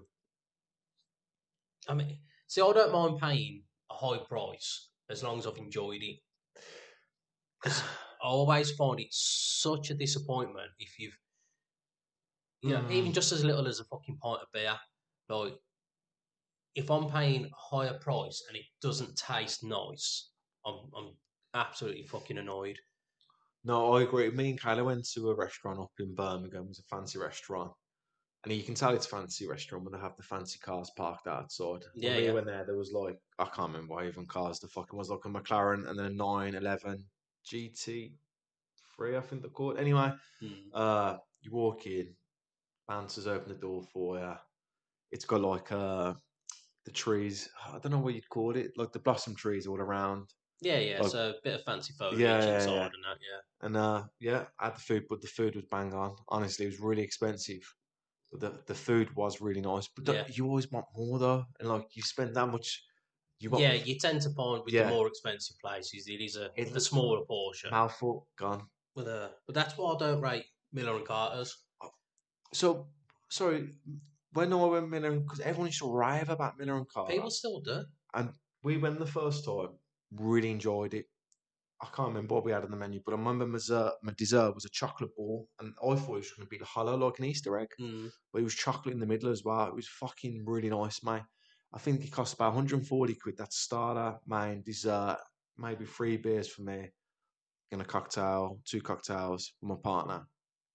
I mean, see, I don't mind paying a high price as long as I've enjoyed it. 'Cause I always find it such a disappointment if you've, you know, even Mm. just as little as a fucking pint of beer. Like, if I'm paying a higher price and it doesn't taste nice, I'm I'm absolutely fucking annoyed. No, I agree. Me and Kayla went to a restaurant up in Birmingham. It was a fancy restaurant. And you can tell it's a fancy restaurant when they have the fancy cars parked outside. Yeah, When we yeah. went there, there was like, I can't remember what even cars the fucking was, like a McLaren and then a nine eleven G T three, I think they're called. Anyway, Mm. uh, you walk in, bouncers open the door for you. It's got like uh, the trees, I don't know what you'd call it, like the blossom trees all around. Yeah, yeah. Like, So a bit of fancy foliage yeah, yeah, inside yeah. and that, yeah. And uh, yeah, I had the food, but the food was bang on. Honestly, it was really expensive. But the, the food was really nice. But Yeah. the, you always want more though. And like you spend that much, you want Yeah, you tend to find with Yeah. the more expensive places, it is a, It- a smaller portion. mouthful gone. With a, but that's why I don't rate Miller and Carter's. So sorry, when I went Miller, because everyone used to rave about Miller and Carter, People still do. and we went the first time, really enjoyed it. I can't remember what we had on the menu, but I remember my dessert, my dessert was a chocolate ball, and I thought it was going to be the hollow like an Easter egg, Mm. but it was chocolate in the middle as well. It was fucking really nice, mate. I think it cost about one hundred forty quid. That's starter, main, dessert, maybe three beers for me, and a cocktail, two cocktails for my partner.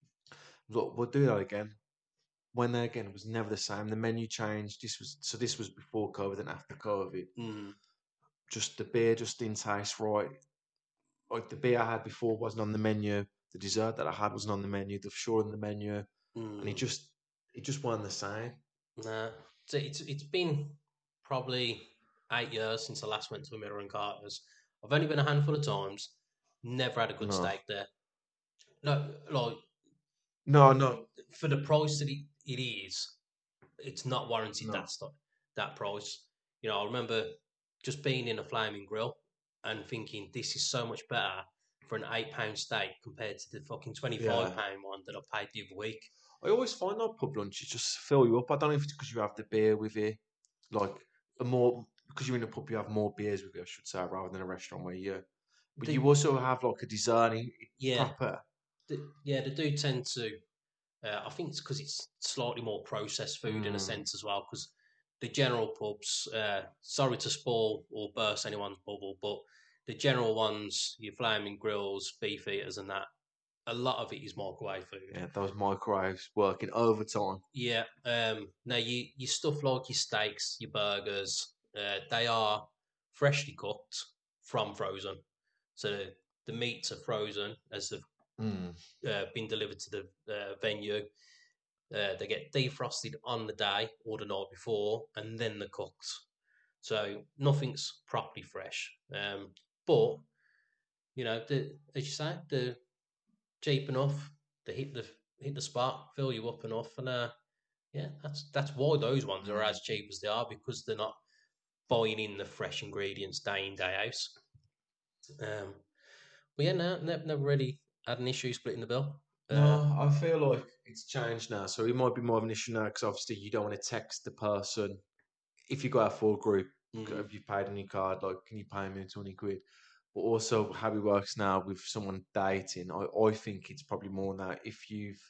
Look, we'll do that again. When there again, it was never the same. The menu changed. This was so. This was before COVID and after COVID. Mm. Just the beer just didn't taste right. Like the beer I had before wasn't on the menu. The dessert that I had wasn't on the menu. The sure on the menu, Mm. and it just it just wasn't the same. Nah. So it's it's been probably eight years since I last went to a Miller and Carter's. I've only been a handful of times. Never had a good No. steak there. No, like No, no, for the price that it, it is, it's not warranted No. that stuff, that price. You know, I remember just being in a Flaming Grill and thinking this is so much better for an eight pound steak compared to the fucking twenty five pound one that I paid the other week. I always find that pub lunches just fill you up. I don't know if it's because you have the beer with it, like a more because you're in a pub, you have more beers with you, I should say, rather than a restaurant where you. But The- you also have like a dessert, and it- Yeah. proper. The- yeah, they do tend to. Uh, I think it's because it's slightly more processed food in a Mm. sense as well. Because the general pubs, uh, sorry to spoil or burst anyone's bubble, but the general ones, your Flaming Grills, beef eaters, and that, a lot of it is microwave food. Yeah, those microwaves working overtime. Yeah. Um. Now you you stuff like your steaks, your burgers, uh, they are freshly cooked from frozen. So the meats are frozen as they've Mm. uh, been delivered to the uh, venue. Uh, they get defrosted on the day or the night before, and then they're cooked. So nothing's properly fresh. Um, but you know, the, as you say, they're cheap enough. They hit the hit the spot, fill you up enough, and uh, yeah, that's that's why those ones are as cheap as they are, because they're not buying in the fresh ingredients day in day out. Um, but yeah, no, never, never really had an issue splitting the bill. Uh, No, I feel like it's changed now. So it might be more of an issue now because obviously you don't want to text the person if you got a full group. Mhm. Have you paid on your card? Like, can you pay me twenty quid? But also, how it works now with someone dating, I, I think it's probably more now if you've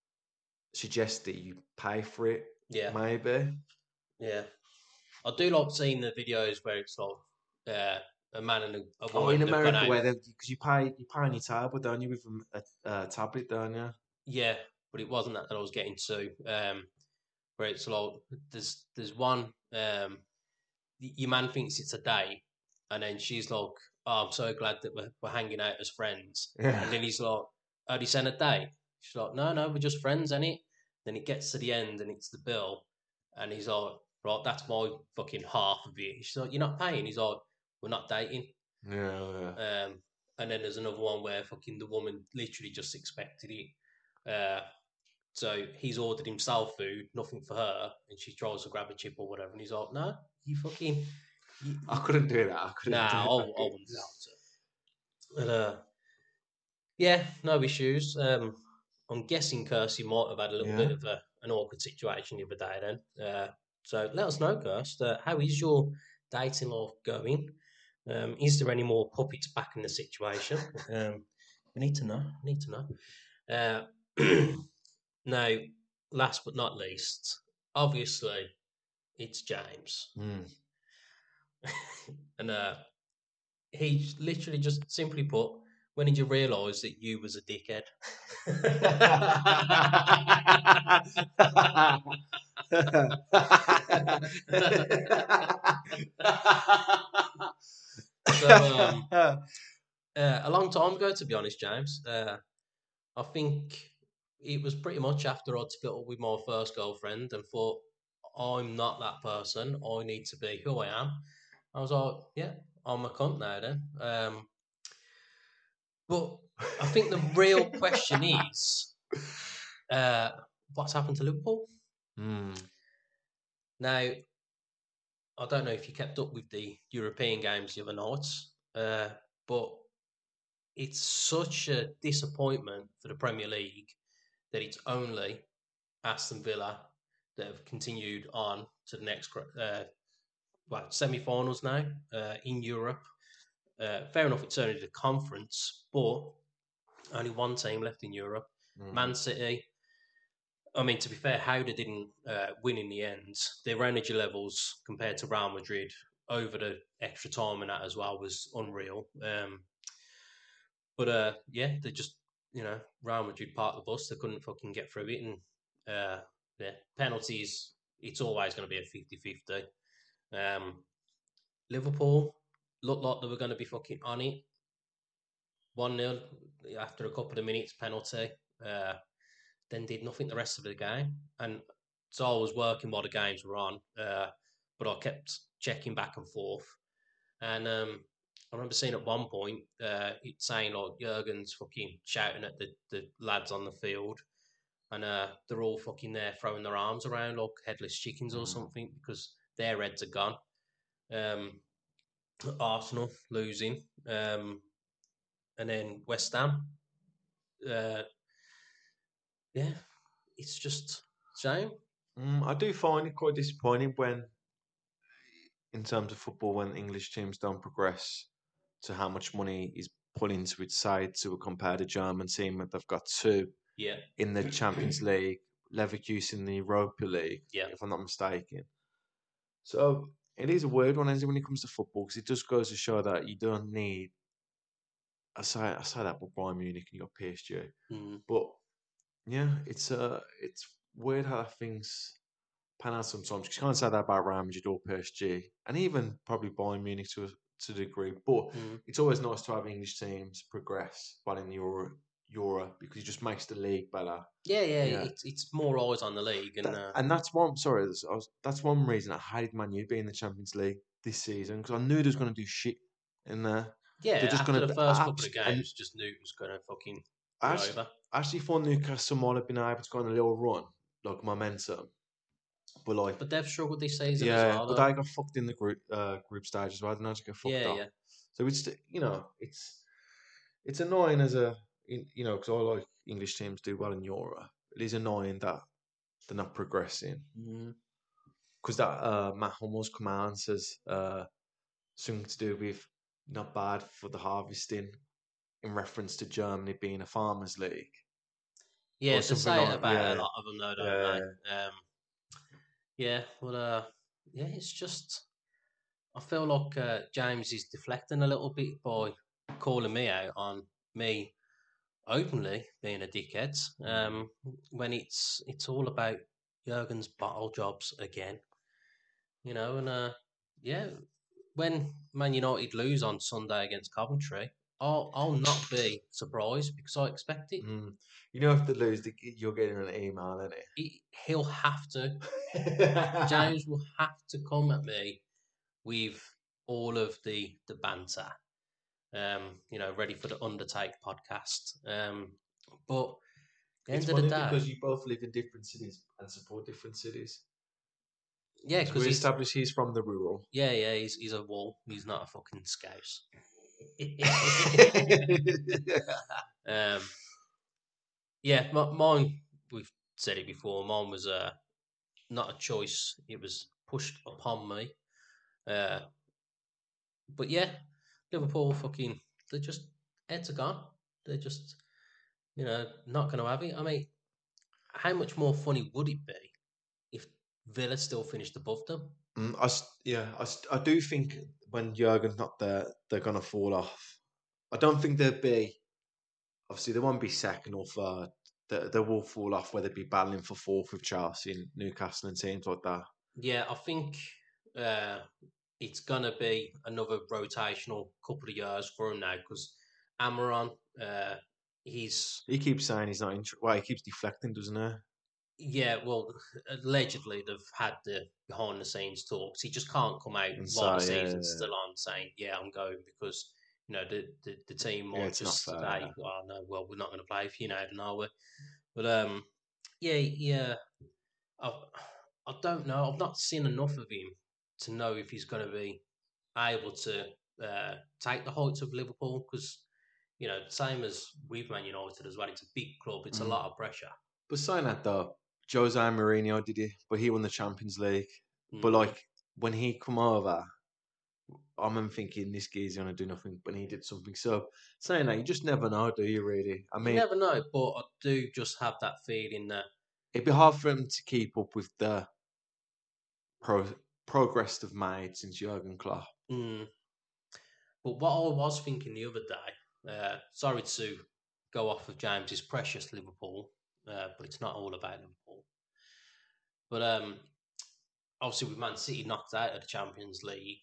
suggested you pay for it, yeah, maybe. yeah. I do like seeing the videos where it's like uh, a man and a, a woman. Oh, in have gone America, out. where because you pay you pay on your table, don't you, with a, a, a tablet, don't you? Yeah, but it wasn't that that I was getting to. Um, where it's like there's there's one. Um, y- your man thinks it's a date, and then she's like, "Oh, I'm so glad that we're, we're hanging out as friends." Yeah. And then he's like, "Oh, do you send a date?" She's like, "No, no, we're just friends, ain't it?" Then it gets to the end, and it's the bill, and he's like, "Right, that's my fucking half of it." She's like, "You're not paying." He's like, "We're not dating." Yeah, yeah. Um, and then there's another one where fucking the woman literally just expected it. Uh, so he's ordered himself food, nothing for her, and she tries to grab a chip or whatever, and he's like, "No, you fucking." You, I couldn't do that. I couldn't nah, I, do I that. wouldn't be able to. But, uh, yeah, no issues. Um, I'm guessing Kirsty might have had a little Yeah. bit of a, an awkward situation the other day then. Uh, so let us know, Kirst. Uh, how is your dating life going? Um, is there any more puppets back in the situation? Um, we need to know. We need to know. Uh, now, last but not least, obviously, it's James. Mm. and uh, he literally just simply put, When did you realise that you was a dickhead? So, um, uh, a long time ago, to be honest, James, uh, I think it was pretty much after I'd split up with my first girlfriend and thought, I'm not that person. I need to be who I am. I was like, yeah, I'm a cunt now then. Um, but I think the real question is, uh, what's happened to Liverpool? Mm. Now, I don't know if you kept up with the European games the other night, uh, but it's such a disappointment for the Premier League that it's only Aston Villa that have continued on to the next uh, well, semi-finals now uh, in Europe. Uh, fair enough, it's only the conference, but only one team left in Europe. Mm. Man City. I mean, to be fair, how they didn't uh, win in the end, their energy levels compared to Real Madrid over the extra time and that as well was unreal. Um, but uh, yeah, they just, you know, Real Madrid parked the bus. They couldn't fucking get through it. And uh, yeah, penalties, it's always going to be a fifty-fifty. Um, Liverpool looked like they were going to be fucking on it. one nil after a couple of minutes penalty. Uh, then did nothing the rest of the game. And so I was working while the games were on, uh, but I kept checking back and forth. And um, I remember seeing at one point, uh, it saying like Jurgen's fucking shouting at the, the lads on the field. And uh, they're all fucking there throwing their arms around like headless chickens or something because their heads are gone. Um, Arsenal losing. Um, and then West Ham. Uh, yeah, it's just shame. Mm, I do find it quite disappointing when, in terms of football, when English teams don't progress to how much money is put into its side to compare to German team that they've got two yeah. in the Champions League, Leverkusen in the Europa League, yeah. if I'm not mistaken. So it is a weird one, isn't it, when it comes to football, because it just goes to show that you don't need. I say I say that with Bayern Munich and you got P S G, mm. but yeah, it's uh it's weird how things pan out sometimes. You can't say that about Real Madrid or P S G, and even probably Bayern Munich to a, to a degree. But mm. it's always nice to have English teams progress, but in the Euro, Euro because it just makes the league better. Yeah, yeah, yeah. It's it's more eyes on the league, and that, uh... and that's one. Sorry, I was, that's one reason I hated Man U being in the Champions League this season because I knew they was going to do shit in there. Yeah, just after gonna, the first I, couple of games, just knew it was going to fucking go I actually, over. I actually thought Newcastle might have been able to go on a little run, like momentum. But like, but they've struggled this season yeah, as well. But though. they got fucked in the group uh, group stage as well. They just get fucked yeah, up. Yeah, So it's you know it's it's annoying as a you know because I like English teams do well in Euro. It is annoying that they're not progressing because mm-hmm. that uh, Matt Hummels come out and says uh, something to do with not bad for the harvesting in reference to Germany being a farmers' league. Yeah, they say like, it about yeah. a lot of them, though, don't yeah. they? Um, yeah, well, uh, yeah, it's just I feel like uh, James is deflecting a little bit by calling me out on me openly being a dickhead. Um, when it's it's all about Jurgen's bottle jobs again, you know, and uh, yeah, when Man United lose on Sunday against Coventry, I'll I'll not be surprised because I expect it. Mm. You know, if they lose, you're getting an email, isn't it? He, he'll have to. James will have to come at me with all of the the banter. Um, you know, ready for the Undertake podcast. Um, but at the it's end of the day, because you both live in different cities and support different cities. Yeah, because so we established he's from the rural. Yeah, yeah, he's he's a wall. He's not a fucking scouse. um, yeah, mine. We've said it before. Mine was uh, not a choice. It was pushed upon me. Uh, but yeah, Liverpool fucking. They're just heads are gone. They're just, you know, not going to have it. I mean, how much more funny would it be if Villa still finished above them? Mm, I, yeah, I, I do think when Jurgen's not there, they're going to fall off. I don't think they'll be obviously they won't be second or third. They, they will fall off, whether it be battling for fourth with Chelsea and Newcastle and teams like that. Yeah, I think uh, it's going to be another rotational couple of years for him now because Amaron, uh, he's... He keeps saying he's not interested. Well, he keeps deflecting, doesn't he? Yeah, well, allegedly they've had the behind-the-scenes talks. He just can't come out And while the say, yeah, season's yeah, still on saying, yeah, I'm going because, you know, the, the, the team might Yeah, it's not just fair, say, yeah. oh, no, well, we're not going to play for you now, are we? But, um, yeah, yeah, I, I don't know. I've not seen enough of him to know if he's going to be able to uh, take the heights of Liverpool because, you know, same as with Man United as well. It's a big club. It's Mm. a lot of pressure. But saying that though, Jose Mourinho did it, but he won the Champions League. But Mm. like when he come over, I remember thinking this guy's gonna do nothing, but he did something. So saying that, you just never know, do you? Really? I mean, You never know, but I do just have that feeling that it'd be hard for him to keep up with the pro- progress they've made since Jurgen Klopp. Mm. But what I was thinking the other day, uh, sorry to go off of James's precious Liverpool, uh, but it's not all about Liverpool. But um, obviously with Man City knocked out of the Champions League,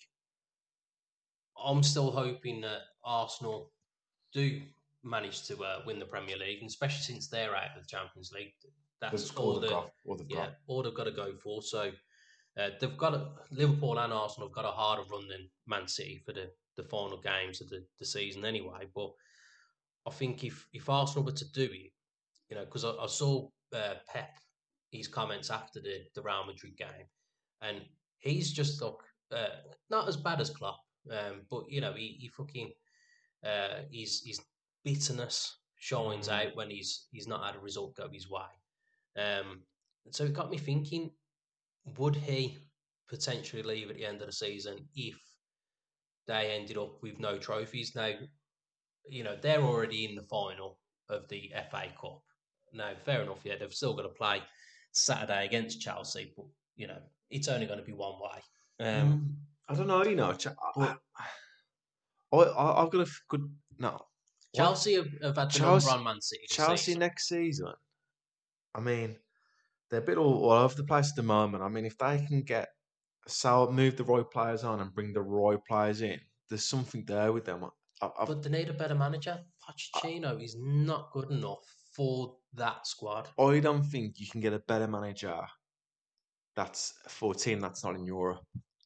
I'm still hoping that Arsenal do manage to uh, win the Premier League, and especially since they're out of the Champions League. That's They've- all, all they've the, got- all they've yeah, got. all they've got to go for. So uh, they've got a, Liverpool and Arsenal have got a harder run than Man City for the, the final games of the, the season anyway. But I think if, if Arsenal were to do it, you know, because I, I saw uh, Pep, his comments after the, the Real Madrid game, and he's just look uh, not as bad as Klopp, um, but you know, he, he fucking uh, his his bitterness shines Mm. out when he's he's not had a result go his way. Um, so it got me thinking: would he potentially leave at the end of the season if they ended up with no trophies? Now, you know, they're already in the final of the F A Cup. Now, fair enough, yeah, they've still got to play Saturday against Chelsea, but you know, it's only going to be one way. Um, Mm, I don't know. You know, Ch- but I, I, I've got a f- good no. What? Chelsea have, have had the Chelsea- number on Man City. This Chelsea season. next season. I mean, they're a bit all, all over the place at the moment. I mean, if they can get sell, move the right players on and bring the right players in, there's something there with them. I, I've, But they need a better manager. Pochettino is not good enough for that squad. I don't think you can get a better manager. That's for a team that's not in Europe.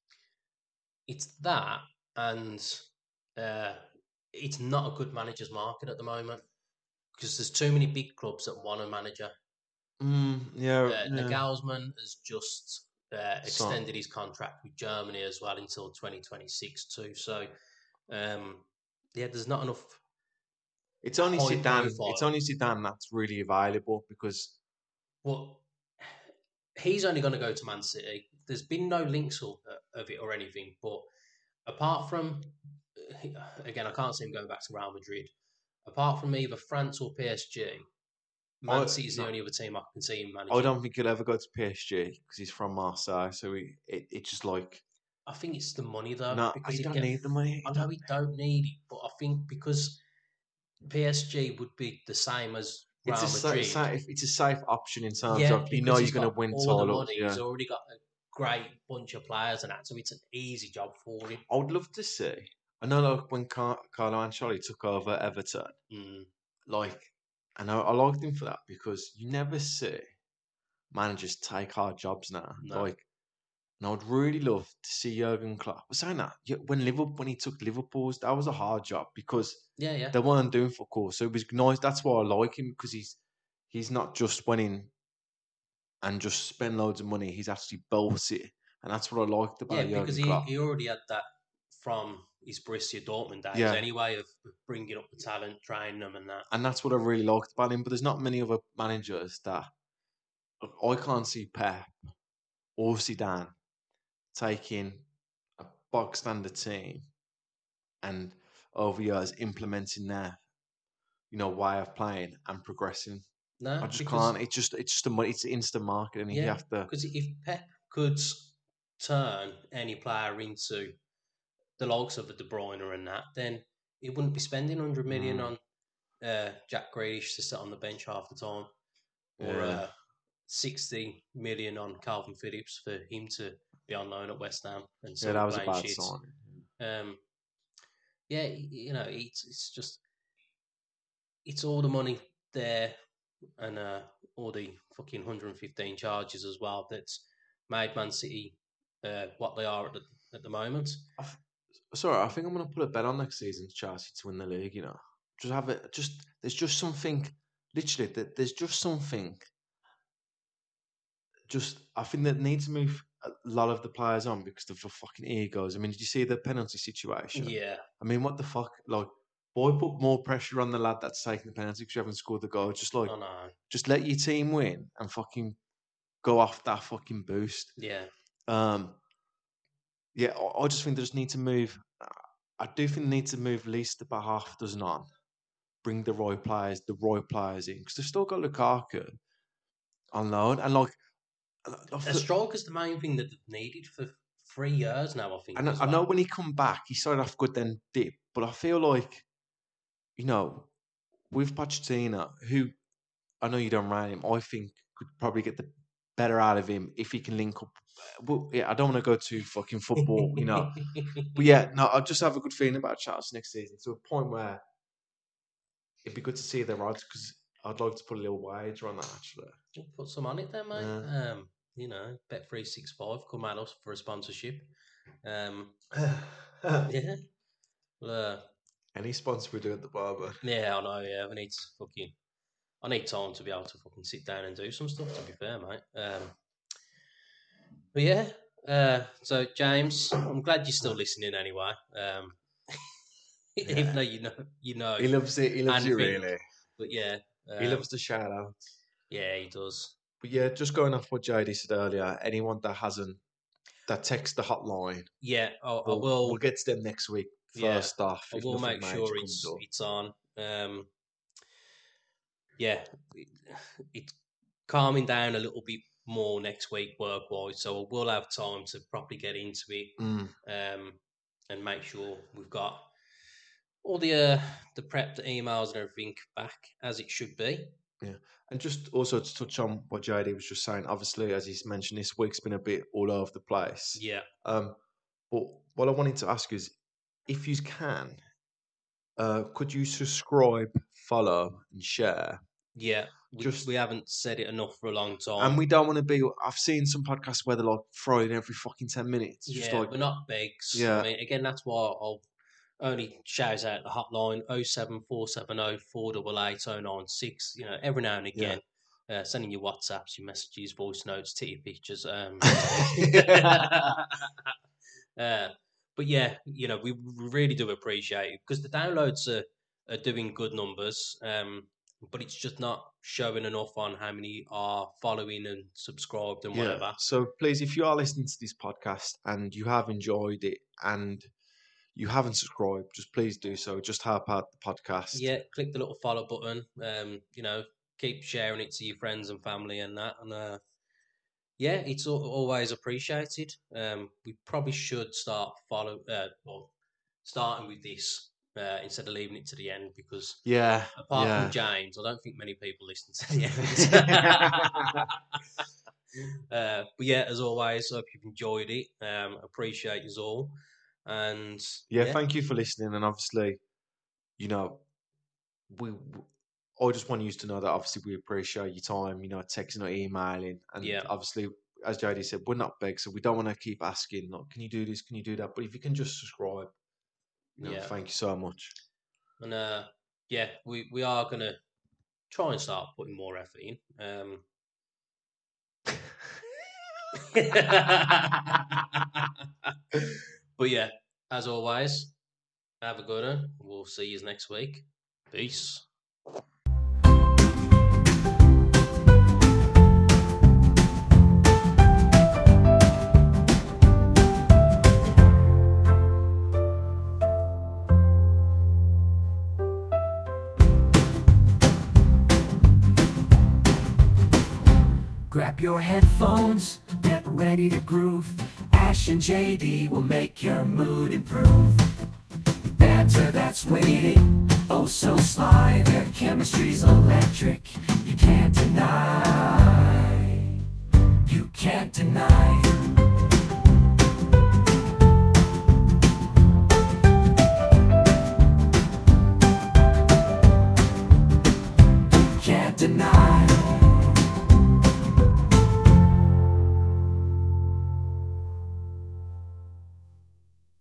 It's that, and uh, it's not a good manager's market at the moment because there's too many big clubs that want a manager. Mm, yeah, Uh, yeah. Nagelsmann has just uh, So- extended his contract with Germany as well until twenty twenty-six too. So, um, yeah, there's not enough. It's only high Zidane. profile. It's only Zidane that's really available because Well, he's only going to go to Man City. There's been no links of, of it or anything, but apart from, again, I can't see him going back to Real Madrid. Apart from either France or P S G, Man I- City's the no. only other team I can see him managing. I don't think he'll ever go to P S G because he's from Marseille. So he, it, it's just like I think it's the money though. no, because he he'd don't get- need the money. I He know don't- he don't need it, but I think because P S G would be the same as Real It's a, sa- Madrid. safe, it's a safe option in terms yeah, of you because know he's you're going to got win all the titles. money. Yeah. He's already got a great bunch of players and that, so it's an easy job for him. I would love to see. I know, like when Car- Carlo Ancelotti took over Everton, Mm. like, and I, I liked him for that because you never see managers take hard jobs now. No. Like, and I would really love to see Jurgen Klopp. But saying that, yeah, when Liverpool, when he took Liverpool's, that was a hard job because Yeah, yeah. they weren't doing for course. So it was nice. That's why I like him because he's he's not just winning and just spend loads of money. He's actually built it, and that's what I liked about Yeah, Jurgen because he, Klopp. he already had that from his Borussia Dortmund days Yeah. anyway, of bringing up the talent, training them and that. And that's what I really liked about him. But there's not many other managers that I can't see Pep or Zidane taking a box standard team and over years implementing their, you know, way of playing and progressing. No, I just because- can't. It's just it's just a mo- it's instant market, and you Yeah, have to. because if Pep could turn any player into the likes of a De Bruyne and that, then he wouldn't be spending one hundred million Mm. on uh, Jack Grealish to sit on the bench half the time, or Yeah. uh, sixty million on Calvin Phillips for him to be on loan at West Ham and Yeah, still that was a playing bad shit. signing. Um, yeah, you know, it's it's just it's all the money there and uh, all the fucking one hundred fifteen charges as well that's made Man City uh, what they are at the at the moment. Sorry, I think I'm going to put a bet on next season Chelsea to win the league. You know, just have it. Just there's just something. Literally, that there's just something. Just I think that needs to move a lot of the players on because of the fucking egos. I mean, did you see the penalty situation? Yeah, I mean, what the fuck? Like, boy, put more pressure on the lad that's taking the penalty because you haven't scored the goal. Just like, I know. just let your team win and fucking go off that fucking boost. Yeah, Um, yeah, I, I just think they just need to move. I do think they need to move at least about half a dozen on. Bring the right players, the right players in because they've still got Lukaku on loan and like. I a feel- striker's the main thing that they've needed for three years now. I think. I know, as I well. know when he come back, he started off good, then dip. But I feel like, you know, with Pochettino, who I know you don't rate him, I think could probably get the better out of him if he can link up. Well, yeah, I don't want to go to fucking football, you know. But yeah, no, I just have a good feeling about Chelsea next season to a point where it'd be good to see their odds because I'd like to put a little wager on that actually. We'll put some on it then, mate. Yeah. Um, you know, Bet three sixty-five come at us for a sponsorship. Um, yeah. Well, uh, Any sponsor we do at the barber. yeah, I know. Yeah, we need to fucking. I need time to be able to fucking sit down and do some stuff. To be fair, mate. Um, but yeah. Uh, so James, I'm glad you're still listening anyway. Um, even though you know, you know, He loves it. He loves and you think- really. But yeah, He um, loves the shout out. Yeah, he does. But yeah, just going off what J D said earlier, anyone that hasn't, that text the hotline, Yeah, I, I we'll, will. we'll get to them next week. Yeah, First off, I if will nothing make major sure comes it's up. it's on. Um, yeah, it, it's calming down a little bit more next week work wise, so we'll have time to properly get into it Mm. um, and make sure we've got all the uh, the prep, the emails, and everything back as it should be. Yeah, and just also to touch on what J D was just saying. Obviously, as he's mentioned, this week's been a bit all over the place. Yeah, Um, but what I wanted to ask is, if you can, uh, could you subscribe, follow, and share? yeah. We, Just- we haven't said it enough for a long time. And we don't want to be. I've seen some podcasts where they're like throwing every fucking ten minutes. Yeah, Just like, we're not begs. Yeah. I mean, again, that's why I'll only shout out the hotline oh seven four seven oh four eight eight oh nine six. You know, every now and again, uh, sending your WhatsApps, your messages, voice notes, titty pictures. Um, uh, but yeah, you know, we really do appreciate it because the downloads are, are doing good numbers. Um, but it's just not showing enough on how many are following and subscribed and whatever. So please, if you are listening to this podcast and you have enjoyed it and you haven't subscribed, just please do so. Just help out the podcast. Yeah, click the little follow button. Um, you know, keep sharing it to your friends and family and that. And uh, yeah, it's al- always appreciated. Um, we probably should start follow. Uh, well, starting with this uh, instead of leaving it to the end because Yeah. apart yeah. from James, I don't think many people listen to the end. uh, but yeah, as always, hope you've enjoyed it. Um, appreciate you all. And yeah, thank you for listening. And obviously, you know, we. I just want you to know that obviously we appreciate your time. You know, texting or emailing, and Yeah. obviously, as J D said, we're not big, so we don't want to keep asking. Like, can you do this? Can you do that? But if you can just subscribe, you know, Yeah. thank you so much. And uh, yeah, we, we are going to try and start putting more effort in. Um, but yeah, as always, have a good one. We'll see you next week. Peace. Grab your headphones, get ready to groove. Ash and J D will make your mood improve. Banter that's witty, oh so sly. Their chemistry's electric. You can't deny. You can't deny. You can't deny.